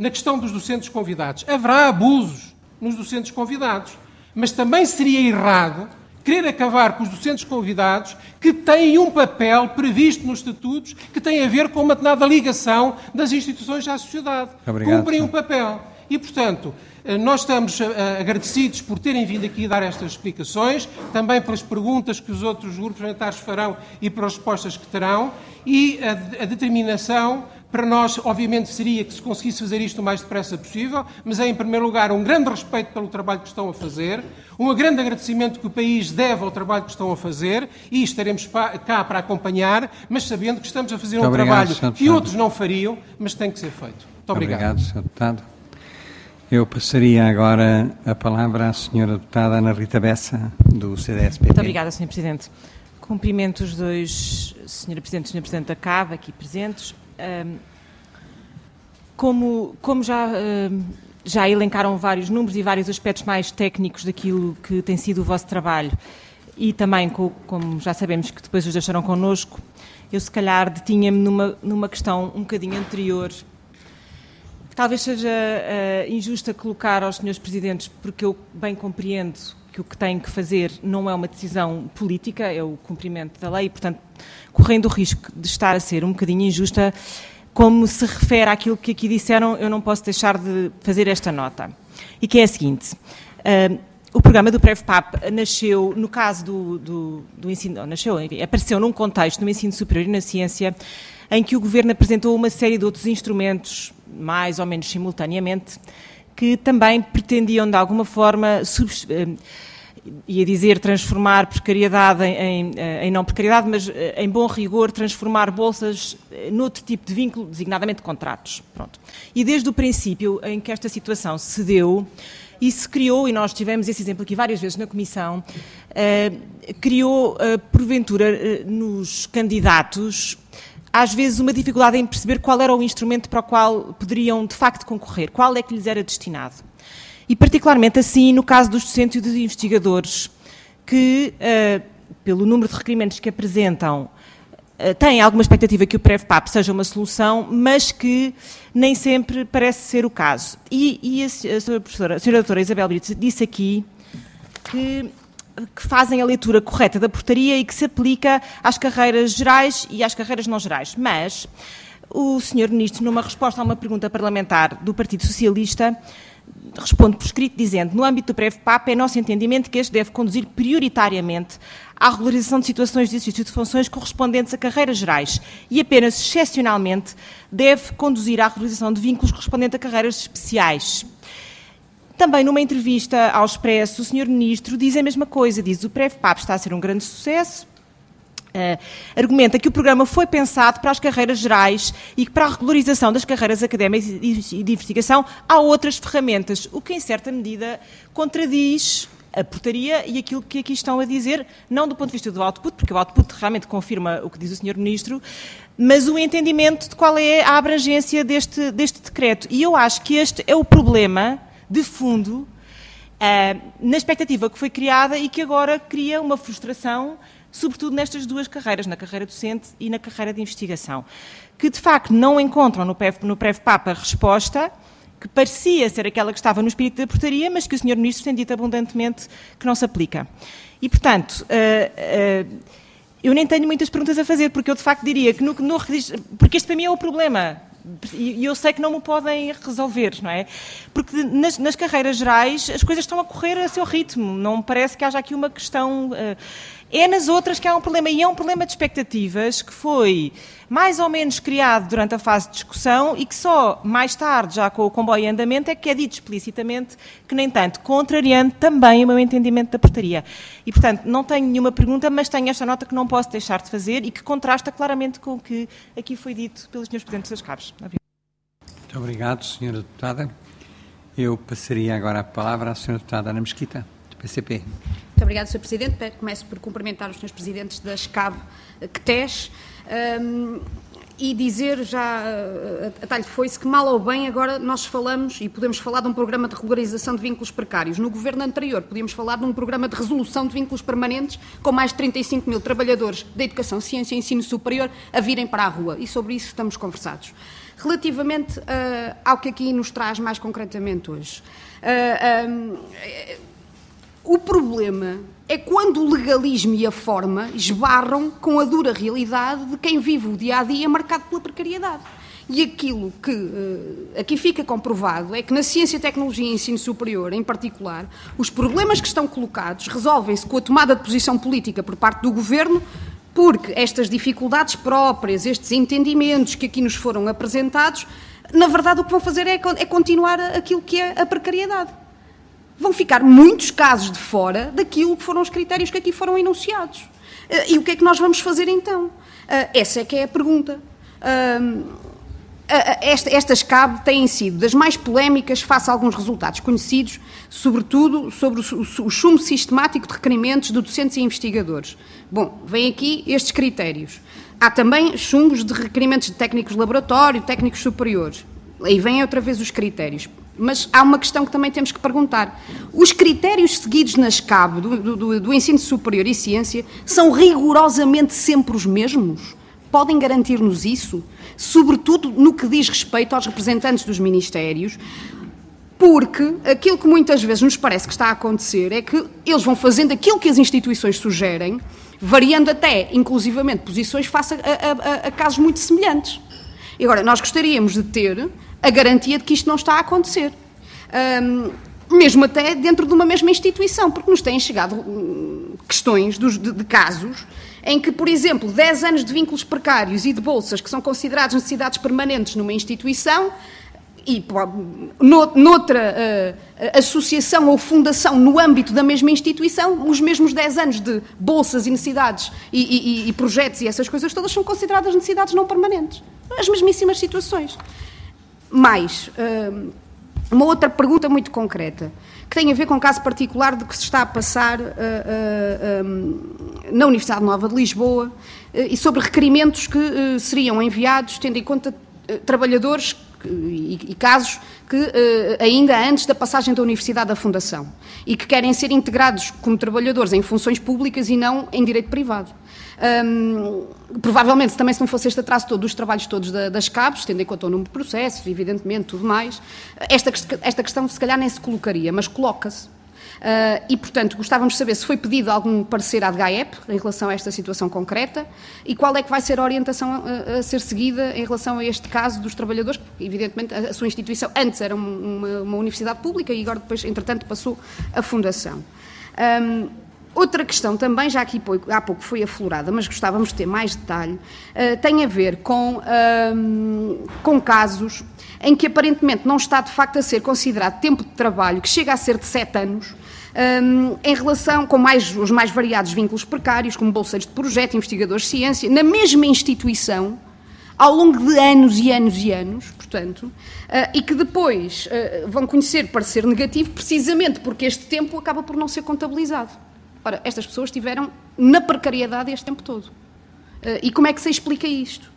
na questão dos docentes convidados. Haverá abusos nos docentes convidados, mas também seria errado querer acabar com os docentes convidados que têm um papel previsto nos estatutos que tem a ver com uma determinada ligação das instituições à sociedade. Obrigado, cumprem um papel. E, portanto, nós estamos agradecidos por terem vindo aqui dar estas explicações, também pelas perguntas que os outros grupos parlamentares farão e pelas respostas que terão, e a determinação para nós, obviamente, seria que se conseguisse fazer isto o mais depressa possível, mas é, em primeiro lugar, um grande respeito pelo trabalho que estão a fazer, um grande agradecimento que o país deve ao trabalho que estão a fazer, e estaremos cá para acompanhar, mas sabendo que estamos a fazer um trabalho que outros não fariam, mas tem que ser feito. Muito obrigado. Obrigado, Sr. Deputado. Eu passaria agora a palavra à Sra. Deputada Ana Rita Bessa, do CDS-PP. Muito obrigada, Sr. Presidente. Cumprimento os dois, Sra. Presidente e Sr. Presidente da CAV, aqui presentes. Como já elencaram vários números e vários aspectos mais técnicos daquilo que tem sido o vosso trabalho, e também, como já sabemos que depois os deixaram connosco, eu se calhar detinha-me numa questão um bocadinho anterior, que talvez seja injusta colocar aos senhores Presidentes, porque eu bem compreendo que o que têm que fazer não é uma decisão política, é o cumprimento da lei, e, portanto, correndo o risco de estar a ser um bocadinho injusta, como se refere àquilo que aqui disseram, eu não posso deixar de fazer esta nota. E que é a seguinte: o programa do PREV-PAP nasceu, no caso do ensino, apareceu num contexto no ensino superior e na ciência, em que o Governo apresentou uma série de outros instrumentos, mais ou menos simultaneamente, que também pretendiam, de alguma forma, ia dizer transformar precariedade em não precariedade, mas em bom rigor transformar bolsas noutro tipo de vínculo, designadamente contratos. Pronto. E desde o princípio em que esta situação se deu e se criou, e nós tivemos esse exemplo aqui várias vezes na Comissão, criou, porventura, nos candidatos, às vezes uma dificuldade em perceber qual era o instrumento para o qual poderiam, de facto, concorrer, qual é que lhes era destinado. E particularmente assim no caso dos docentes e dos investigadores, que, pelo número de requerimentos que apresentam, têm alguma expectativa que o PREV-PAP seja uma solução, mas que nem sempre parece ser o caso. E a senhora doutora Isabel Brito disse aqui que fazem a leitura correta da portaria e que se aplica às carreiras gerais e às carreiras não gerais. Mas o senhor Ministro, numa resposta a uma pergunta parlamentar do Partido Socialista, responde por escrito dizendo: no âmbito do PREV-PAP é nosso entendimento que este deve conduzir prioritariamente à regularização de situações de exercício de funções correspondentes a carreiras gerais e apenas excepcionalmente deve conduzir à regularização de vínculos correspondentes a carreiras especiais. Também numa entrevista ao Expresso, o Sr. Ministro diz a mesma coisa, diz: o PREV-PAP está a ser um grande sucesso. Argumenta que o programa foi pensado para as carreiras gerais e que para a regularização das carreiras académicas e de investigação há outras ferramentas, o que em certa medida contradiz a portaria e aquilo que aqui estão a dizer, não do ponto de vista do output, porque o output realmente confirma o que diz o Sr. Ministro, mas o entendimento de qual é a abrangência deste decreto. E eu acho que este é o problema de fundo na expectativa que foi criada e que agora cria uma frustração, sobretudo nestas duas carreiras, na carreira docente e na carreira de investigação, que de facto não encontram no PREV-PAP a resposta, que parecia ser aquela que estava no espírito da portaria, mas que o Sr. Ministro tem dito abundantemente que não se aplica. E, portanto, eu nem tenho muitas perguntas a fazer, porque eu de facto diria que porque este para mim é o problema. E eu sei que não me podem resolver, não é? Porque nas carreiras gerais as coisas estão a correr a seu ritmo, não me parece que haja aqui uma questão... É nas outras que há um problema, e é um problema de expectativas que foi mais ou menos criado durante a fase de discussão e que só mais tarde, já com o comboio em andamento, é que é dito explicitamente que nem tanto, contrariando também o meu entendimento da portaria. E, portanto, não tenho nenhuma pergunta, mas tenho esta nota que não posso deixar de fazer e que contrasta claramente com o que aqui foi dito pelos senhores Presidentes das Câmaras. Muito obrigado, Sra. Deputada. Eu passaria agora a palavra à Sra. Deputada Ana Mesquita, do PCP. Muito obrigada, Sr. Presidente. Começo por cumprimentar os Srs. Presidentes das CAB, CTES, e dizer já, a talho de foice, que mal ou bem agora nós falamos e podemos falar de um programa de regularização de vínculos precários. No governo anterior podíamos falar de um programa de resolução de vínculos permanentes com mais de 35 mil trabalhadores da educação, ciência e ensino superior a virem para a rua, e sobre isso estamos conversados. Relativamente ao que aqui nos traz mais concretamente hoje. O problema é quando o legalismo e a forma esbarram com a dura realidade de quem vive o dia-a-dia marcado pela precariedade. E aquilo que aqui fica comprovado é que na ciência, tecnologia e ensino superior, em particular, os problemas que estão colocados resolvem-se com a tomada de posição política por parte do Governo, porque estas dificuldades próprias, estes entendimentos que aqui nos foram apresentados, na verdade o que vão fazer é continuar aquilo que é a precariedade. Vão ficar muitos casos de fora daquilo que foram os critérios que aqui foram enunciados. E o que é que nós vamos fazer então? Essa é que é a pergunta. Estas CAB têm sido das mais polémicas face a alguns resultados conhecidos, sobretudo sobre o chumbo sistemático de requerimentos de docentes e investigadores. Bom, vêm aqui estes critérios. Há também chumbos de requerimentos de técnicos de laboratório, técnicos superiores. Aí vêm outra vez os critérios. Mas há uma questão que também temos que perguntar. Os critérios seguidos nas CAB do ensino superior e ciência são rigorosamente sempre os mesmos? Podem garantir-nos isso? Sobretudo no que diz respeito aos representantes dos ministérios, porque aquilo que muitas vezes nos parece que está a acontecer é que eles vão fazendo aquilo que as instituições sugerem, variando até, inclusivamente, posições face a casos muito semelhantes. E agora, nós gostaríamos de ter a garantia de que isto não está a acontecer. Mesmo até dentro de uma mesma instituição, porque nos têm chegado questões de casos em que, por exemplo, 10 anos de vínculos precários e de bolsas que são considerados necessidades permanentes numa instituição e noutra associação ou fundação no âmbito da mesma instituição, os mesmos 10 anos de bolsas e necessidades e projetos e essas coisas todas são consideradas necessidades não permanentes. As mesmíssimas situações. Mais, uma outra pergunta muito concreta, que tem a ver com o caso particular de que se está a passar na Universidade Nova de Lisboa e sobre requerimentos que seriam enviados, tendo em conta trabalhadores e casos que ainda antes da passagem da Universidade à Fundação e que querem ser integrados como trabalhadores em funções públicas e não em direito privado. Provavelmente, também se não fosse este atraso todo dos trabalhos todos das CABs, tendo em conta o número de processos, evidentemente, tudo mais, esta questão se calhar nem se colocaria, mas coloca-se. E, portanto, gostávamos de saber se foi pedido algum parecer à DGAEP em relação a esta situação concreta e qual é que vai ser a orientação a ser seguida em relação a este caso dos trabalhadores, porque, evidentemente, a sua instituição antes era uma universidade pública e agora, depois, entretanto, passou a Fundação. Outra questão também, já aqui há pouco foi aflorada, mas gostávamos de ter mais detalhe, tem a ver com casos em que aparentemente não está de facto a ser considerado tempo de trabalho, que chega a ser de 7 anos, em relação com os mais variados vínculos precários, como bolseiros de projeto, investigadores de ciência, na mesma instituição, ao longo de anos e anos e anos, portanto, e que depois vão conhecer parecer negativo, precisamente porque este tempo acaba por não ser contabilizado. Ora, estas pessoas estiveram na precariedade este tempo todo. E como é que se explica isto?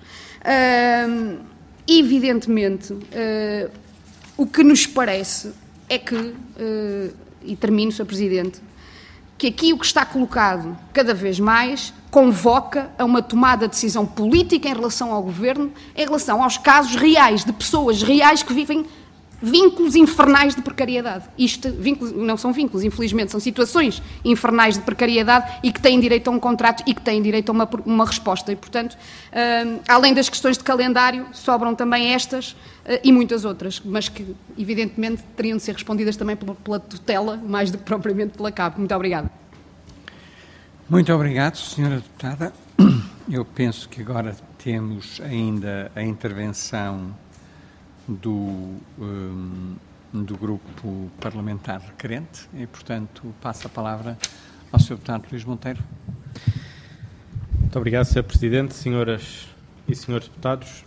Evidentemente, o que nos parece é que, e termino, Sr. Presidente, que aqui o que está colocado cada vez mais convoca a uma tomada de decisão política em relação ao Governo, em relação aos casos reais, de pessoas reais que vivem vínculos infernais de precariedade. Isto, não são vínculos, infelizmente, são situações infernais de precariedade e que têm direito a um contrato e que têm direito a uma resposta. E, portanto, além das questões de calendário, sobram também estas e muitas outras, mas que, evidentemente, teriam de ser respondidas também pela tutela, mais do que propriamente pela CAB. Muito obrigada. Muito obrigado, Sra. Deputada. Eu penso que agora temos ainda a intervenção do grupo parlamentar requerente e, portanto, passo a palavra ao Sr. Deputado Luís Monteiro. Muito obrigado, Sr. Presidente, senhoras e senhores deputados.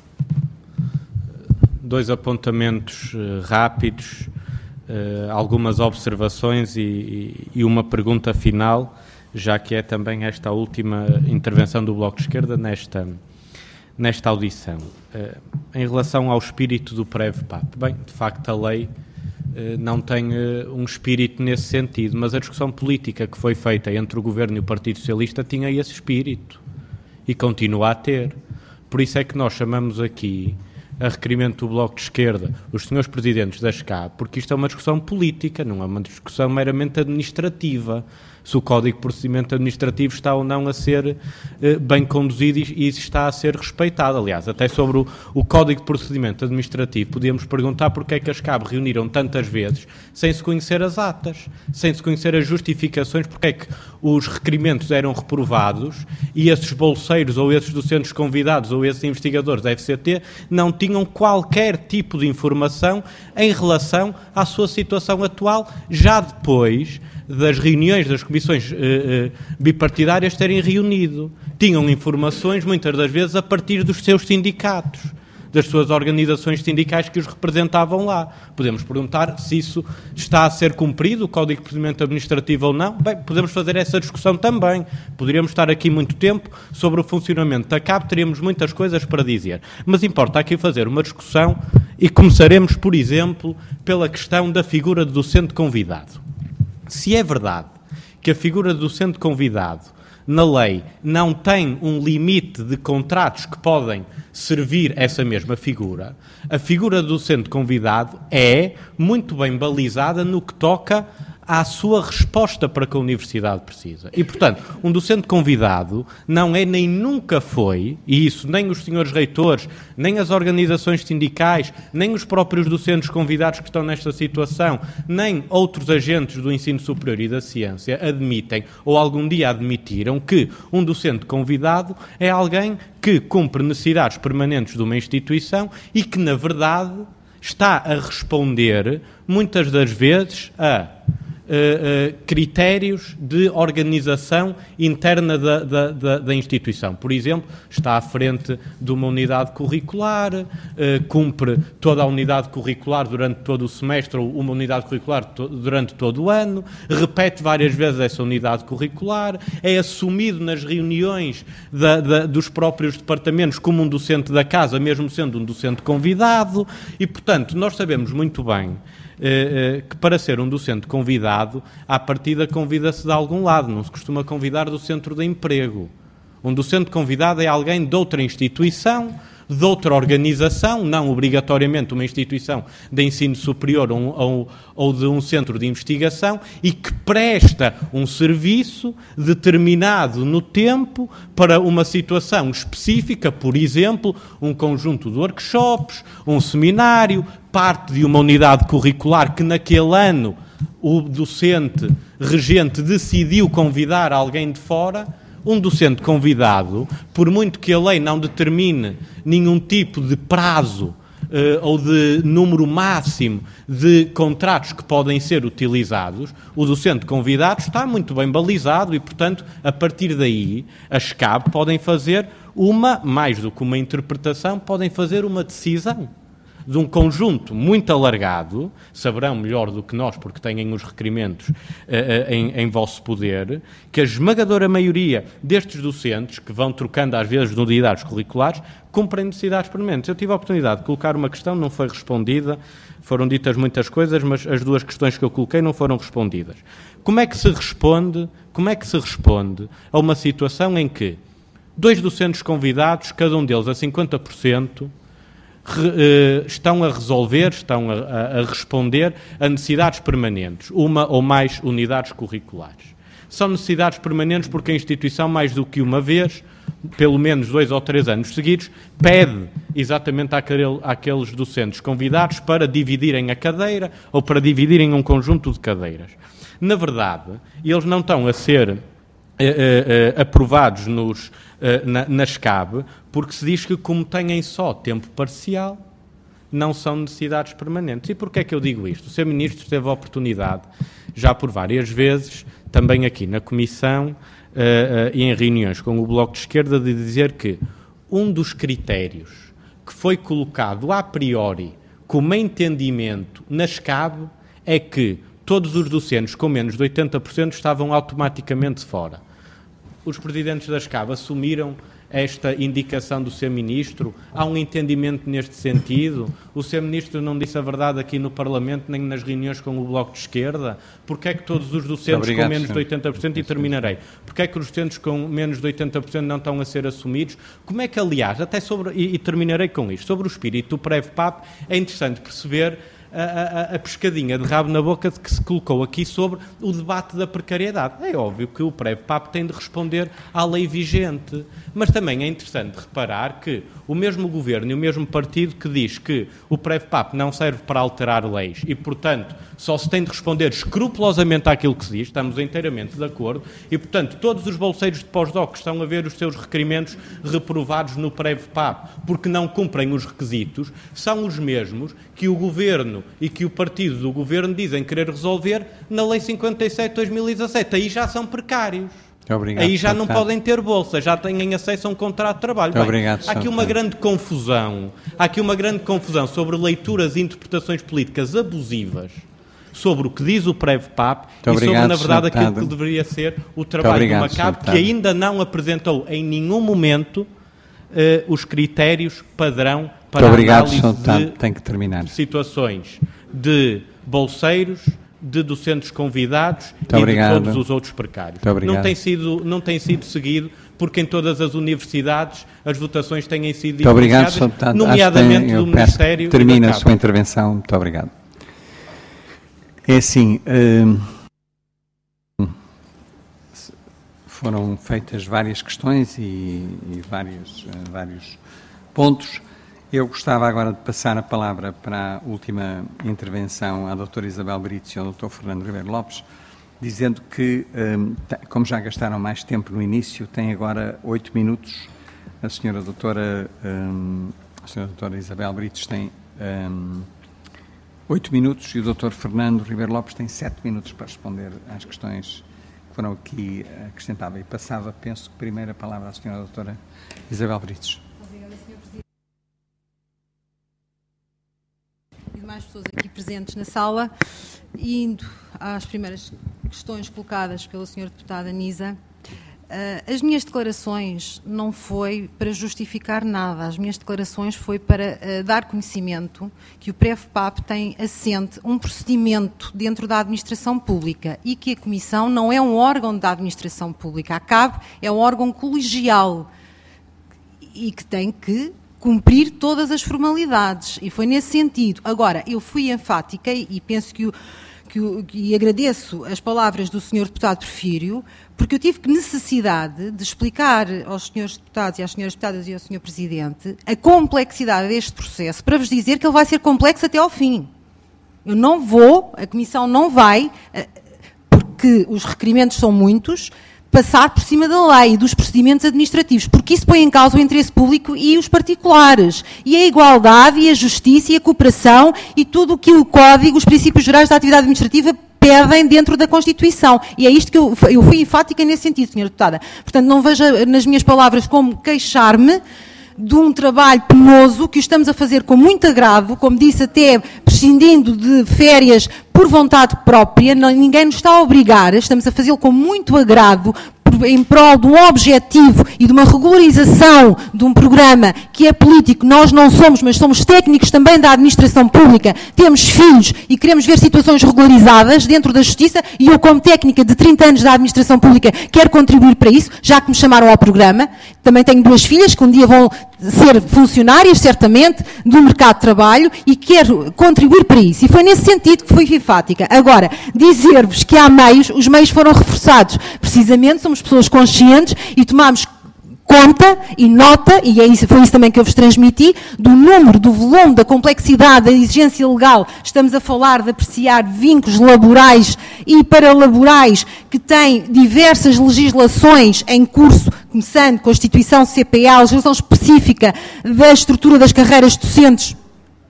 2 apontamentos rápidos, algumas observações e uma pergunta final, já que é também esta a última intervenção do Bloco de Esquerda nesta audição. Em relação ao espírito do PREV-PAP, bem, de facto a lei não tem um espírito nesse sentido, mas a discussão política que foi feita entre o Governo e o Partido Socialista tinha esse espírito e continua a ter. Por isso é que nós chamamos aqui a requerimento do Bloco de Esquerda, os senhores presidentes da SCAB, porque isto é uma discussão política, não é uma discussão meramente administrativa. Se o Código de Procedimento Administrativo está ou não a ser bem conduzido e se está a ser respeitado. Aliás, até sobre o Código de Procedimento Administrativo, podíamos perguntar porque é que as SCAB reuniram tantas vezes sem se conhecer as atas, sem se conhecer as justificações, porque é que os requerimentos eram reprovados e esses bolseiros ou esses docentes convidados ou esses investigadores da FCT não tinham qualquer tipo de informação em relação à sua situação atual, já depois das reuniões das comissões bipartidárias terem reunido. Tinham informações, muitas das vezes, a partir dos seus sindicatos, das suas organizações sindicais que os representavam lá. Podemos perguntar se isso está a ser cumprido, o Código de Procedimento Administrativo ou não. Bem, podemos fazer essa discussão também. Poderíamos estar aqui muito tempo sobre o funcionamento da CAB, teríamos muitas coisas para dizer. Mas importa aqui fazer uma discussão e começaremos, por exemplo, pela questão da figura do docente convidado. Se é verdade que a figura do docente convidado na lei não tem um limite de contratos que podem servir essa mesma figura, a figura do docente convidado é muito bem balizada no que toca à sua resposta para que a universidade precisa. E, portanto, um docente convidado não é nem nunca foi, e isso nem os senhores reitores, nem as organizações sindicais, nem os próprios docentes convidados que estão nesta situação, nem outros agentes do ensino superior e da ciência admitem, ou algum dia admitiram, que um docente convidado é alguém que cumpre necessidades permanentes de uma instituição e que, na verdade, está a responder, muitas das vezes, a critérios de organização interna da instituição. Por exemplo, está à frente de uma unidade curricular, cumpre toda a unidade curricular durante todo o semestre ou uma unidade curricular durante todo o ano, repete várias vezes essa unidade curricular, é assumido nas reuniões dos próprios departamentos como um docente da casa, mesmo sendo um docente convidado, e, portanto, nós sabemos muito bem que para ser um docente convidado, à partida convida-se de algum lado, não se costuma convidar do centro de emprego. Um docente convidado é alguém de outra instituição, de outra organização, não obrigatoriamente uma instituição de ensino superior ou de um centro de investigação, e que presta um serviço determinado no tempo para uma situação específica, por exemplo, um conjunto de workshops, um seminário, parte de uma unidade curricular que naquele ano o docente regente decidiu convidar alguém de fora. Um docente convidado, por muito que a lei não determine nenhum tipo de prazo ou de número máximo de contratos que podem ser utilizados, o docente convidado está muito bem balizado e, portanto, a partir daí, as SCAB podem fazer mais do que uma interpretação, podem fazer uma decisão de um conjunto muito alargado, saberão melhor do que nós, porque têm os requerimentos em vosso poder, que a esmagadora maioria destes docentes, que vão trocando às vezes de unidades curriculares, cumprem necessidades permanentes. Eu tive a oportunidade de colocar uma questão, não foi respondida, foram ditas muitas coisas, mas as duas questões que eu coloquei não foram respondidas. Como é que se responde a uma situação em que 2 docentes convidados, cada um deles a 50%, estão a resolver, estão a responder a necessidades permanentes, uma ou mais unidades curriculares. São necessidades permanentes porque a instituição, mais do que uma vez, pelo menos 2 ou 3 anos seguidos, pede exatamente àqueles docentes convidados para dividirem a cadeira ou para dividirem um conjunto de cadeiras. Na verdade, eles não estão a ser aprovados na SCAB, porque se diz que, como têm só tempo parcial, não são necessidades permanentes. E porquê é que eu digo isto? O Sr. Ministro teve a oportunidade, já por várias vezes, também aqui na Comissão e em reuniões com o Bloco de Esquerda, de dizer que um dos critérios que foi colocado a priori como entendimento na SCAB é que todos os docentes com menos de 80% estavam automaticamente fora. Os presidentes da SCAB assumiram esta indicação do Sr. Ministro? Há um entendimento neste sentido? O Sr. Ministro não disse a verdade aqui no Parlamento, nem nas reuniões com o Bloco de Esquerda? Porquê é que todos os docentes com menos de 80%, e terminarei, porquê é que os docentes com menos de 80% não estão a ser assumidos? Como é que, aliás, até sobre, e terminarei com isto, sobre o espírito do PREV-PAP, é interessante perceber a pescadinha de rabo na boca que se colocou aqui sobre o debate da precariedade. É óbvio que o PREV-PAP tem de responder à lei vigente, mas também é interessante reparar que o mesmo governo e o mesmo partido que diz que o PREV-PAP não serve para alterar leis e, portanto, só se tem de responder escrupulosamente àquilo que se diz, estamos inteiramente de acordo, e, portanto, todos os bolseiros de pós-doc que estão a ver os seus requerimentos reprovados no PREV-PAP porque não cumprem os requisitos, são os mesmos que o governo e que o partido do governo dizem querer resolver na Lei 57 de 2017. Aí já são precários. Obrigado, aí já não deputado. podem ter bolsa, já têm acesso a um contrato de trabalho. Bem, obrigado, há aqui uma grande confusão. Há aqui uma grande confusão sobre leituras e interpretações políticas abusivas sobre o que diz o PREV-PAP e sobre, na verdade, aquilo que deveria ser o trabalho do MACAP, que ainda não apresentou em nenhum momento os critérios padrão para a análise tem que terminar. de situações de bolseiros, de docentes convidados obrigado. De todos os outros precários. Não tem sido seguido, porque em todas as universidades as votações têm sido diferenciadas, nomeadamente do Ministério. Termina a sua intervenção. Muito obrigado. É assim, foram feitas várias questões e vários pontos. Eu gostava agora de passar a palavra para a última intervenção à doutora Isabel Brites e ao doutor Fernando Ribeiro Lopes, dizendo que, como já gastaram mais tempo no início, tem agora 8 minutos. A senhora doutora Isabel Brites tem 8 minutos e o doutor Fernando Ribeiro Lopes tem 7 minutos para responder às questões que foram aqui acrescentadas. E passava, penso que primeiro a palavra à senhora doutora Isabel Brites. Obrigada, senhor Presidente. E demais pessoas aqui presentes na sala, indo às primeiras questões colocadas pela senhora deputada Nisa. As minhas declarações não foi para justificar nada, as minhas declarações foi para dar conhecimento que o PREV-PAP tem assente um procedimento dentro da administração pública e que a Comissão não é um órgão da administração pública, a CAB é um órgão colegial e que tem que cumprir todas as formalidades, e foi nesse sentido. Agora, eu fui enfática e penso e agradeço as palavras do Sr. Deputado Porfírio, porque eu tive necessidade de explicar aos senhores deputados e às senhoras deputadas e ao Sr. Presidente a complexidade deste processo, para vos dizer que ele vai ser complexo até ao fim. A Comissão não vai, porque os requerimentos são muitos, passar por cima da lei e dos procedimentos administrativos, porque isso põe em causa o interesse público e os particulares, e a igualdade e a justiça e a cooperação e tudo o que o Código, os princípios gerais da atividade administrativa pedem dentro da Constituição. E é isto que eu fui enfática nesse sentido, Sra. Deputada. Portanto, não veja nas minhas palavras como queixar-me de um trabalho penoso que o estamos a fazer com muito agrado, como disse, até prescindindo de férias por vontade própria, ninguém nos está a obrigar, estamos a fazê-lo com muito agrado, em prol de um objetivo e de uma regularização de um programa que é político. Nós não somos, mas somos técnicos também da administração pública, temos filhos e queremos ver situações regularizadas dentro da justiça, e eu, como técnica de 30 anos da administração pública, quero contribuir para isso, já que me chamaram ao programa. Também tenho 2 filhas que um dia vão ser funcionárias, certamente, do mercado de trabalho, e quero contribuir para isso. E foi nesse sentido que fui enfática. Agora, dizer-vos que há meios, os meios foram reforçados. Precisamente, somos pessoas conscientes e tomamos conta e nota, e foi isso também que eu vos transmiti, do número, do volume, da complexidade, da exigência legal. Estamos a falar de apreciar vínculos laborais e paralaborais que têm diversas legislações em curso, começando Constituição, CPA, a legislação específica da estrutura das carreiras docentes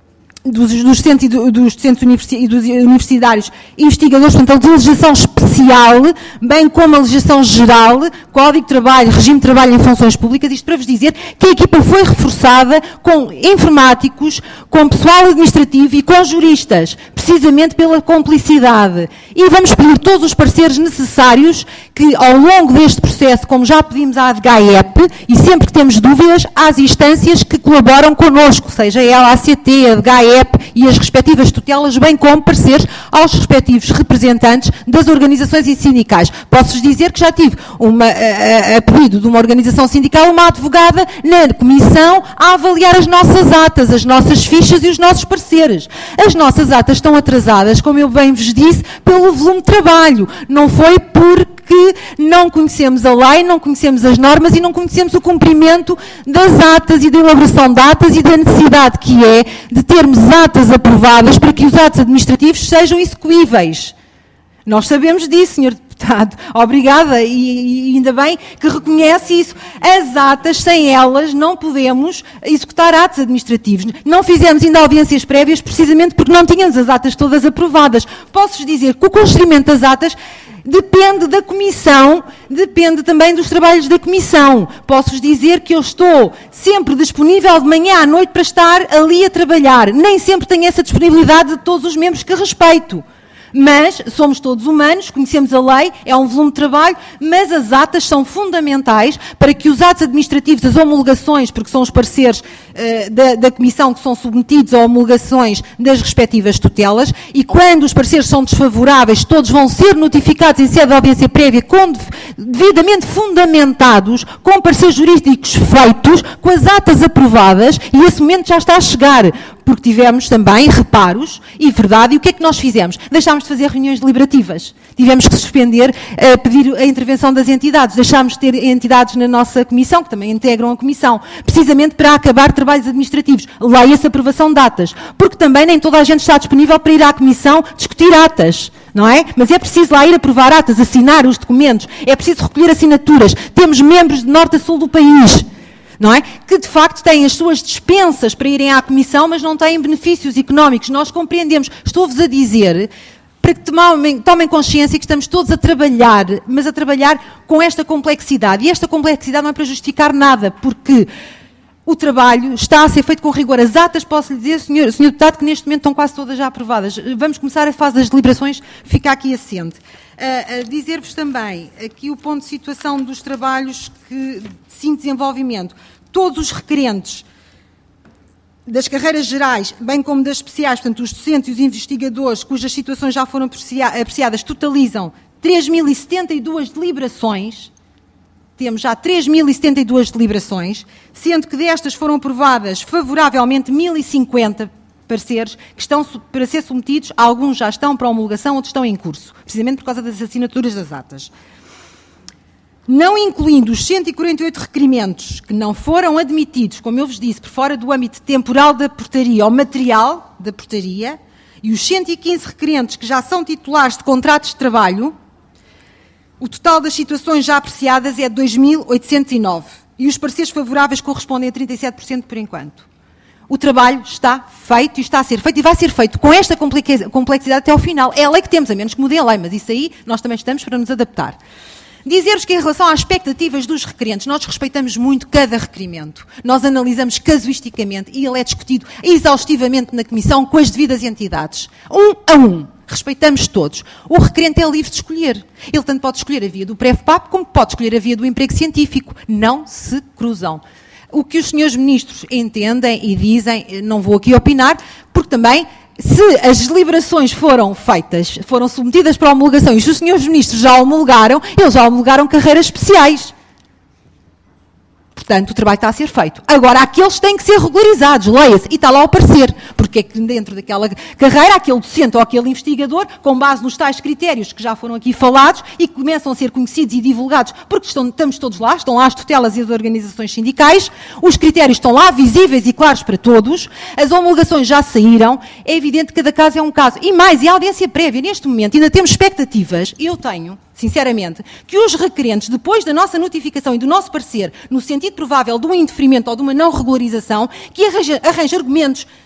dos centros universitários investigadores, portanto, a legislação especial, bem como a legislação geral, Código de Trabalho, Regime de Trabalho em Funções Públicas, isto para vos dizer que a equipa foi reforçada com informáticos, com pessoal administrativo e com juristas, precisamente pela complicidade. E vamos pedir todos os pareceres necessários que, ao longo deste processo, como já pedimos à DGAEP, e sempre que temos dúvidas, às instâncias que colaboram connosco, seja ela a ACT, a DGAEP e as respectivas tutelas, bem como pareceres aos respectivos representantes das organizações e sindicais. Posso-vos dizer que já tive a pedido de uma organização sindical, uma advogada na comissão a avaliar as nossas atas, as nossas fichas e os nossos pareceres. As nossas atas estão atrasadas, como eu bem vos disse, pelo volume de trabalho. Não foi porque não conhecemos a lei, não conhecemos as normas e não conhecemos o cumprimento das atas e da elaboração de atas e da necessidade que é de termos atas aprovadas para que os atos administrativos sejam execuíveis. Nós sabemos disso, Sr. Deputado. Obrigada, e ainda bem que reconhece isso. As atas, sem elas, não podemos executar atos administrativos. Não fizemos ainda audiências prévias, precisamente porque não tínhamos as atas todas aprovadas. Posso-vos dizer que o conhecimento das atas depende da Comissão, depende também dos trabalhos da Comissão. Posso-vos dizer que eu estou sempre disponível de manhã à noite para estar ali a trabalhar. Nem sempre tenho essa disponibilidade de todos os membros que respeito. Mas somos todos humanos, conhecemos a lei, é um volume de trabalho, mas as atas são fundamentais para que os atos administrativos, as homologações, porque são os pareceres da Comissão que são submetidos a homologações das respectivas tutelas, e quando os pareceres são desfavoráveis, todos vão ser notificados em sede de audiência prévia, devidamente fundamentados, com pareceres jurídicos feitos, com as atas aprovadas, e esse momento já está a chegar. Porque tivemos também reparos, e verdade, e o que é que nós fizemos? Deixámos de fazer reuniões deliberativas. Tivemos que suspender, pedir a intervenção das entidades. Deixámos de ter entidades na nossa comissão, que também integram a comissão, precisamente para acabar trabalhos administrativos. Leia-se aprovação de atas. Porque também nem toda a gente está disponível para ir à comissão discutir atas. Não é? Mas é preciso lá ir aprovar atas, assinar os documentos, é preciso recolher assinaturas. Temos membros de norte a sul do país, não é? Que de facto têm as suas dispensas para irem à Comissão, mas não têm benefícios económicos. Nós compreendemos. Estou-vos a dizer para que tomem consciência que estamos todos a trabalhar, mas a trabalhar com esta complexidade. E esta complexidade não é para justificar nada, porque o trabalho está a ser feito com rigor. As atas, posso lhe dizer, Sr. Deputado, que neste momento estão quase todas já aprovadas. Vamos começar a fase das deliberações, fica aqui assente. Dizer-vos também aqui o ponto de situação dos trabalhos de desenvolvimento. Todos os requerentes das carreiras gerais, bem como das especiais, portanto, os docentes e os investigadores, cujas situações já foram apreciadas, totalizam 3.072 deliberações. Temos já 3.072 deliberações, sendo que destas foram aprovadas favoravelmente 1.050 pareceres que estão para ser submetidos, alguns já estão para homologação, outros estão em curso, precisamente por causa das assinaturas das atas. Não incluindo os 148 requerimentos que não foram admitidos, como eu vos disse, por fora do âmbito temporal da portaria ou material da portaria, e os 115 requerentes que já são titulares de contratos de trabalho, o total das situações já apreciadas é 2.809. E os pareceres favoráveis correspondem a 37% por enquanto. O trabalho está feito e está a ser feito e vai ser feito com esta complexidade até ao final. É a lei que temos, a menos que mude a lei, mas isso aí nós também estamos para nos adaptar. Dizer-vos que em relação às expectativas dos requerentes, nós respeitamos muito cada requerimento. Nós analisamos casuisticamente e ele é discutido exaustivamente na Comissão com as devidas entidades. Um a um. Respeitamos todos. O requerente é livre de escolher. Ele tanto pode escolher a via do PREFPAP como pode escolher a via do emprego científico. Não se cruzam. O que os senhores ministros entendem e dizem, não vou aqui opinar, porque também, se as deliberações foram feitas, foram submetidas para homologação e se os senhores ministros já homologaram, eles já homologaram carreiras especiais. Portanto, o trabalho está a ser feito. Agora, aqueles têm que ser regularizados, leia-se, e está lá o parecer, porque é que dentro daquela carreira, aquele docente ou aquele investigador, com base nos tais critérios que já foram aqui falados e que começam a ser conhecidos e divulgados, porque estamos todos lá, estão lá as tutelas e as organizações sindicais, os critérios estão lá, visíveis e claros para todos, as homologações já saíram, é evidente que cada caso é um caso. E mais, e a audiência prévia, neste momento, ainda temos expectativas, eu tenho, sinceramente, que os requerentes, depois da nossa notificação e do nosso parecer, no sentido provável de um indeferimento ou de uma não regularização, que arranje argumentos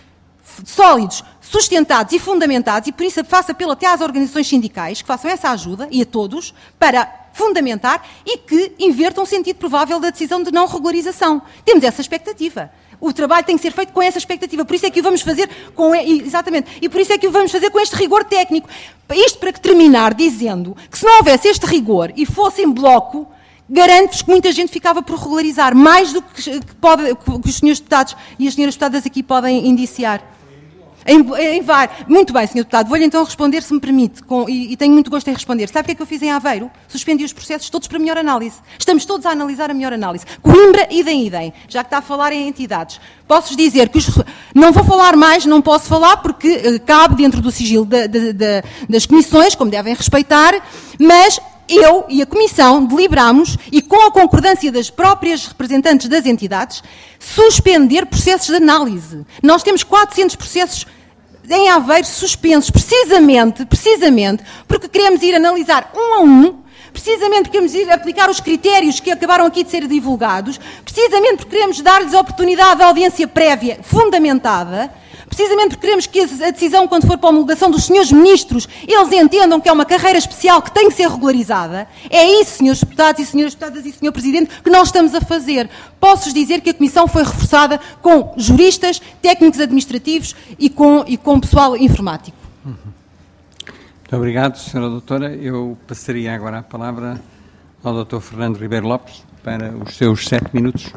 sólidos, sustentados e fundamentados, e por isso faço apelo até às organizações sindicais que façam essa ajuda, e a todos, para fundamentar e que invertam o sentido provável da decisão de não regularização. Temos essa expectativa. O trabalho tem que ser feito com essa expectativa. Por isso é que o vamos fazer com... Exatamente. E por isso é que o vamos fazer com este rigor técnico. Isto para terminar dizendo que se não houvesse este rigor e fosse em bloco, garanto-vos que muita gente ficava por regularizar, mais do que os senhores deputados e as senhoras deputadas aqui podem indiciar. Muito bem, Sr. Deputado, vou-lhe então responder, se me permite, e tenho muito gosto em responder. Sabe o que é que eu fiz em Aveiro? Suspendi os processos todos para melhor análise. Estamos todos a analisar a melhor análise. Coimbra, idem, já que está a falar em entidades. Posso-vos dizer que não vou falar mais, não posso falar, porque cabe dentro do sigilo das comissões, como devem respeitar, mas eu e a Comissão deliberamos, e com a concordância das próprias representantes das entidades, suspender processos de análise. Nós temos 400 processos em Aveiro suspensos, precisamente, porque queremos ir analisar um a um, precisamente porque queremos ir aplicar os critérios que acabaram aqui de ser divulgados, precisamente porque queremos dar-lhes a oportunidade de audiência prévia fundamentada, precisamente porque queremos que a decisão, quando for para a homologação dos senhores ministros, eles entendam que é uma carreira especial que tem que ser regularizada. É isso, senhores deputados e senhoras deputadas e senhor Presidente, que nós estamos a fazer. Posso-vos dizer que a Comissão foi reforçada com juristas, técnicos administrativos e com pessoal informático. Muito obrigado, Sra. Doutora. Eu passaria agora a palavra ao Dr. Fernando Ribeiro Lopes para os seus 7 minutos.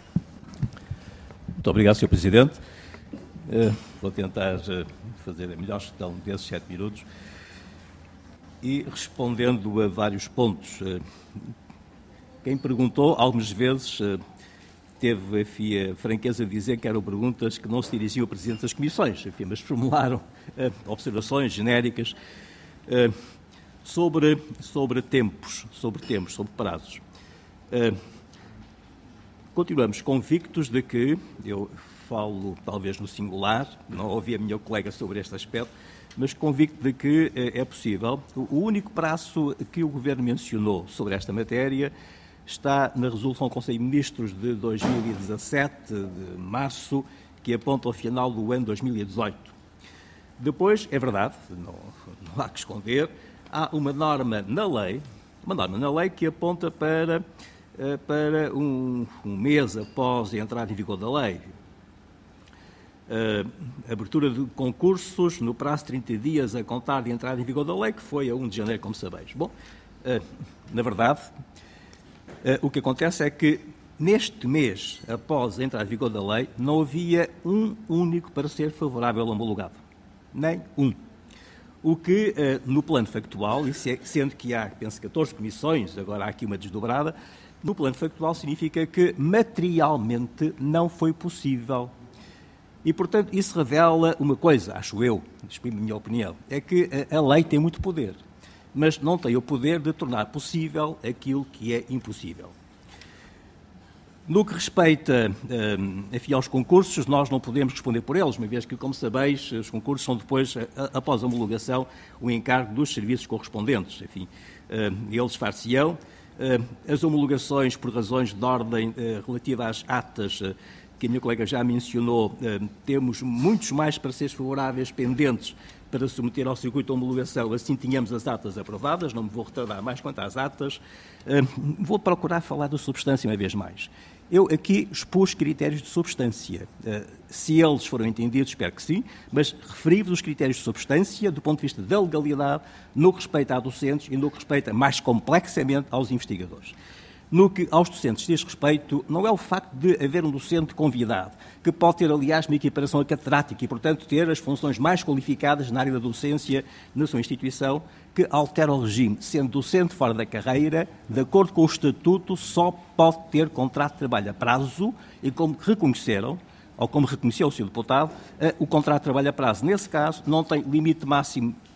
Muito obrigado, Sr. Presidente. Vou tentar fazer a melhor gestão desses 7 minutos e respondendo a vários pontos. Quem perguntou, algumas vezes, teve a franqueza de dizer que eram perguntas que não se dirigiam ao Presidente das Comissões, enfim, mas formularam observações genéricas sobre tempos, sobre prazos. Continuamos convictos de que, eu falo talvez no singular, não ouvi a minha colega sobre este aspecto, mas convicto de que é possível. O único prazo que o Governo mencionou sobre esta matéria está na resolução do Conselho de Ministros de 2017, de março, que aponta ao final do ano 2018. Depois, é verdade, não há que esconder, há uma norma na lei que aponta para um mês após a entrada em vigor da lei. Abertura de concursos no prazo de 30 dias a contar de entrada em vigor da lei, que foi a 1 de janeiro, como sabeis. Bom, na verdade, o que acontece é que neste mês, após a entrada em vigor da lei, não havia um único parecer favorável homologado. Nem um. O que, no plano factual, e sendo que há, penso, 14 comissões, agora há aqui uma desdobrada, no plano factual significa que materialmente não foi possível. E, portanto, isso revela uma coisa, acho eu, exprimo a minha opinião, é que a lei tem muito poder, mas não tem o poder de tornar possível aquilo que é impossível. No que respeita, enfim, aos concursos, nós não podemos responder por eles, uma vez que, como sabeis, os concursos são depois, após a homologação, o encargo dos serviços correspondentes. Enfim, eles far-se-ão. As homologações por razões de ordem relativa às atas, que a minha colega já mencionou, temos muitos mais pareceres favoráveis pendentes para submeter ao circuito de homologação, assim tínhamos as atas aprovadas, não me vou retardar mais quanto às atas. Vou procurar falar da substância uma vez mais. Eu aqui expus critérios de substância. Se eles foram entendidos, espero que sim, mas referi-vos os critérios de substância do ponto de vista da legalidade, no que respeita a docentes e no que respeita mais complexamente aos investigadores. No que aos docentes diz respeito, não é o facto de haver um docente convidado, que pode ter, aliás, uma equiparação a catedrática e, portanto, ter as funções mais qualificadas na área da docência na sua instituição, que altera o regime. Sendo docente fora da carreira, de acordo com o Estatuto, só pode ter contrato de trabalho a prazo e, como reconheceram, ou como reconheceu o Sr. Deputado, o contrato de trabalho a prazo, nesse caso, não tem limite máximo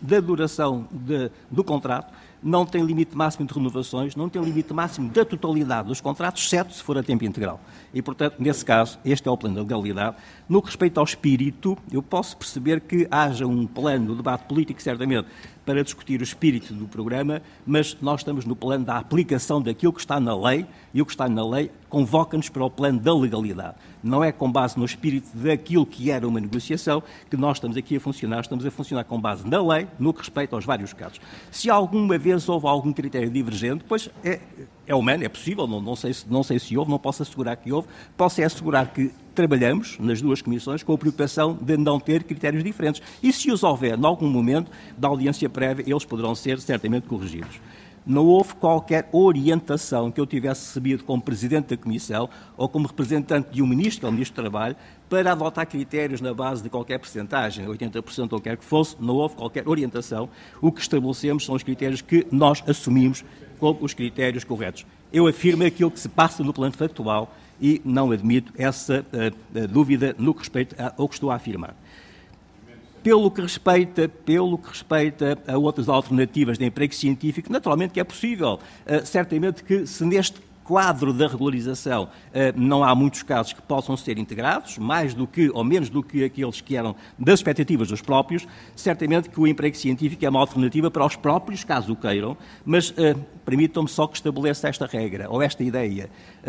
da duração do contrato, não tem limite máximo de renovações, não tem limite máximo da totalidade dos contratos, exceto se for a tempo integral. E, portanto, nesse caso, este é o plano da legalidade. No que respeita ao espírito, eu posso perceber que haja um plano de debate político, certamente, para discutir o espírito do programa, mas nós estamos no plano da aplicação daquilo que está na lei, e o que está na lei convoca-nos para o plano da legalidade. Não é com base no espírito daquilo que era uma negociação que nós estamos aqui a funcionar, estamos a funcionar com base na lei, no que respeita aos vários casos. Se alguma vez houve algum critério divergente, pois é humano, é possível, não sei se houve, não posso assegurar que houve, posso assegurar que trabalhamos nas duas comissões com a preocupação de não ter critérios diferentes. E se os houver, em algum momento da audiência prévia, eles poderão ser certamente corrigidos. Não houve qualquer orientação que eu tivesse recebido como Presidente da Comissão ou como representante de um Ministro, que é o Ministro do Trabalho, para adotar critérios na base de qualquer percentagem, 80% ou quer que fosse, não houve qualquer orientação. O que estabelecemos são os critérios que nós assumimos como os critérios corretos. Eu afirmo aquilo que se passa no plano factual e não admito essa dúvida no que respeita ao que estou a afirmar. Pelo que respeita a outras alternativas de emprego científico, naturalmente que é possível. Certamente que se neste quadro da regularização não há muitos casos que possam ser integrados, mais do que ou menos do que aqueles que eram das expectativas dos próprios, certamente que o emprego científico é uma alternativa para os próprios, caso o queiram, mas permitam-me só que estabeleça esta regra, ou esta ideia.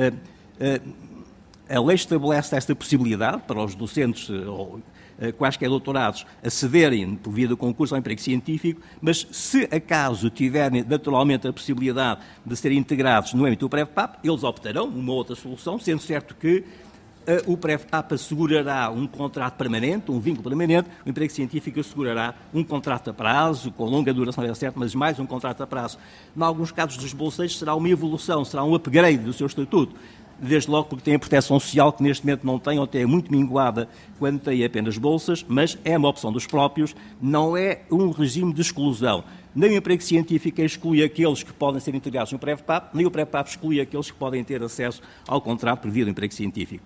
A lei estabelece esta possibilidade para os docentes ou quaisquer doutorados acederem por via do concurso ao emprego científico, mas se acaso tiverem naturalmente a possibilidade de serem integrados no âmbito do PREV-PAP, eles optarão uma outra solução, sendo certo que o PREV-PAP assegurará um contrato permanente, um vínculo permanente, o emprego científico assegurará um contrato a prazo, com longa duração, é certo, mas mais um contrato a prazo. Em alguns casos dos bolseiros será uma evolução, será um upgrade do seu estatuto, desde logo porque tem a proteção social que neste momento não tem ou tem muito minguada quando tem apenas bolsas, mas é uma opção dos próprios, não é um regime de exclusão. Nem o emprego científico exclui aqueles que podem ser integrados no PREV-PAP, nem o PREV-PAP exclui aqueles que podem ter acesso ao contrato por via do emprego científico.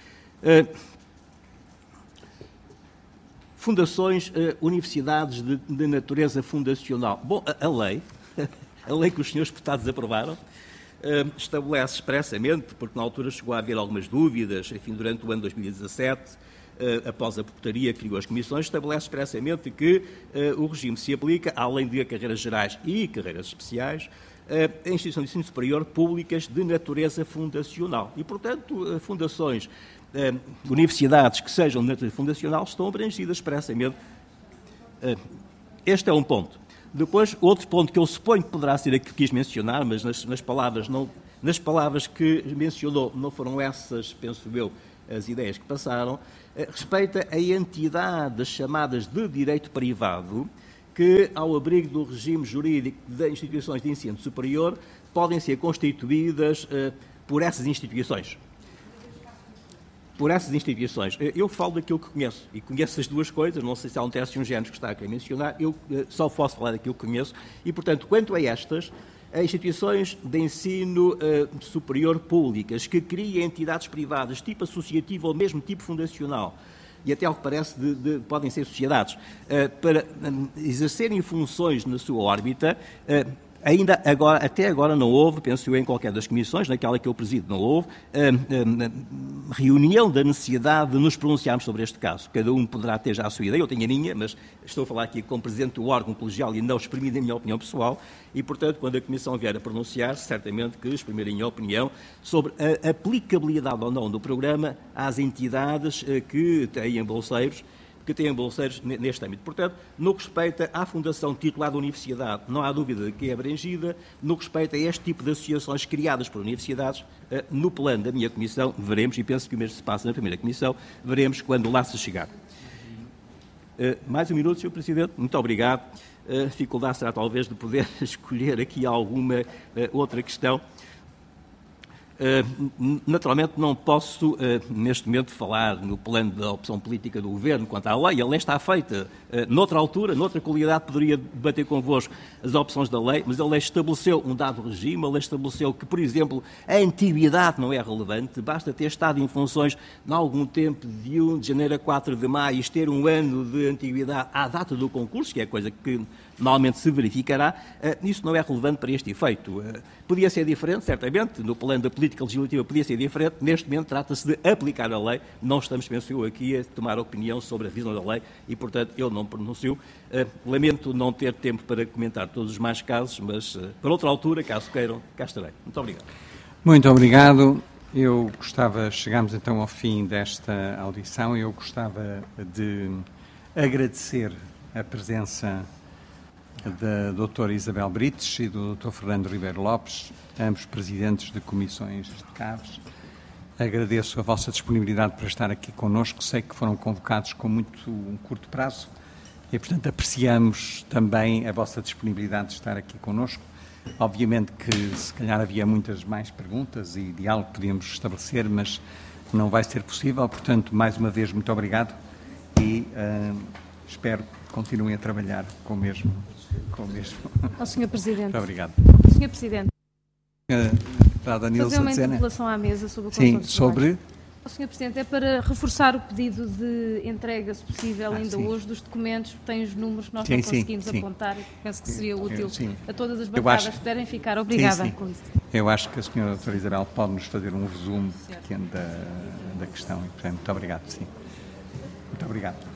Fundações, universidades de natureza fundacional. Bom, a lei que os senhores deputados aprovaram, estabelece expressamente, porque na altura chegou a haver algumas dúvidas, enfim, durante o ano de 2017, após a portaria que criou as comissões, estabelece expressamente que o regime se aplica, além de a carreiras gerais e carreiras especiais, a instituições de ensino superior públicas de natureza fundacional. E, portanto, fundações, universidades que sejam de natureza fundacional estão abrangidas expressamente. Este é um ponto. Depois, outro ponto que eu suponho que poderá ser aqui que quis mencionar, mas nas palavras que mencionou não foram essas, penso eu, as ideias que passaram, respeita a entidades chamadas de direito privado que, ao abrigo do regime jurídico das instituições de ensino superior, podem ser constituídas por essas instituições. Eu falo daquilo que conheço, e conheço as duas coisas, não sei se há um teste e um género que está aqui a mencionar, eu só posso falar daquilo que conheço, e, portanto, quanto a estas, as instituições de ensino superior públicas que criem entidades privadas, tipo associativo ou mesmo tipo fundacional, e até ao que parece podem ser sociedades, para exercerem funções na sua órbita, até agora não houve, penso eu, em qualquer das comissões, naquela que eu presido não houve, reunião da necessidade de nos pronunciarmos sobre este caso. Cada um poderá ter já a sua ideia, eu tenho a minha, mas estou a falar aqui como Presidente do órgão colegial e não exprimindo a minha opinião pessoal, e, portanto, quando a Comissão vier a pronunciar-se, certamente que exprimirem a opinião sobre a aplicabilidade ou não do programa às entidades que têm bolseiros, neste âmbito. Portanto, no que respeita à Fundação titular da Universidade, não há dúvida de que é abrangida. No que respeita a este tipo de associações criadas por universidades, no plano da minha Comissão, veremos, e penso que o mesmo se passa na primeira Comissão, veremos quando lá se chegar. Mais um minuto, Sr. Presidente. Muito obrigado. A dificuldade será talvez de poder escolher aqui alguma outra questão. Naturalmente não posso, neste momento, falar no plano da opção política do Governo quanto à lei. A lei está feita. Noutra altura, noutra qualidade, poderia debater convosco as opções da lei, mas a lei estabeleceu um dado regime, a lei estabeleceu que, por exemplo, a antiguidade não é relevante, basta ter estado em funções em algum tempo, de 1 de janeiro a 4 de maio, e ter um ano de antiguidade à data do concurso, que é coisa que normalmente se verificará. Isso não é relevante para este efeito. Podia ser diferente, certamente, no plano da política legislativa podia ser diferente. Neste momento trata-se de aplicar a lei. Não estamos, penso eu, aqui a tomar opinião sobre a revisão da lei e, portanto, eu não pronuncio. Lamento não ter tempo para comentar todos os mais casos, mas para outra altura, caso queiram, cá estarei. Muito obrigado. Muito obrigado. Chegamos então ao fim desta audição. Eu gostava de agradecer a presença da doutora Isabel Brites e do Dr. Fernando Ribeiro Lopes, ambos presidentes de comissões de CAVs. Agradeço a vossa disponibilidade para estar aqui connosco. Sei que foram convocados com um curto prazo e, portanto, apreciamos também a vossa disponibilidade de estar aqui connosco. Obviamente que, se calhar, havia muitas mais perguntas e diálogo que podíamos estabelecer, mas não vai ser possível. Portanto, mais uma vez, muito obrigado e espero que continuem a trabalhar com o mesmo. Ao Sr. Presidente. Muito obrigado. Sr. Presidente. Fazer uma interpelação à mesa sobre o controle dos sobre... Sr. Presidente, é para reforçar o pedido de entrega, se possível, ainda hoje, dos documentos que têm os números que nós não conseguimos apontar e penso que seria útil a todas as bancadas que puderem ficar. Obrigada. Com isso. Eu acho que a Sra. Doutora Isabel pode nos fazer um resumo da questão. Muito obrigado, sim. Muito obrigado.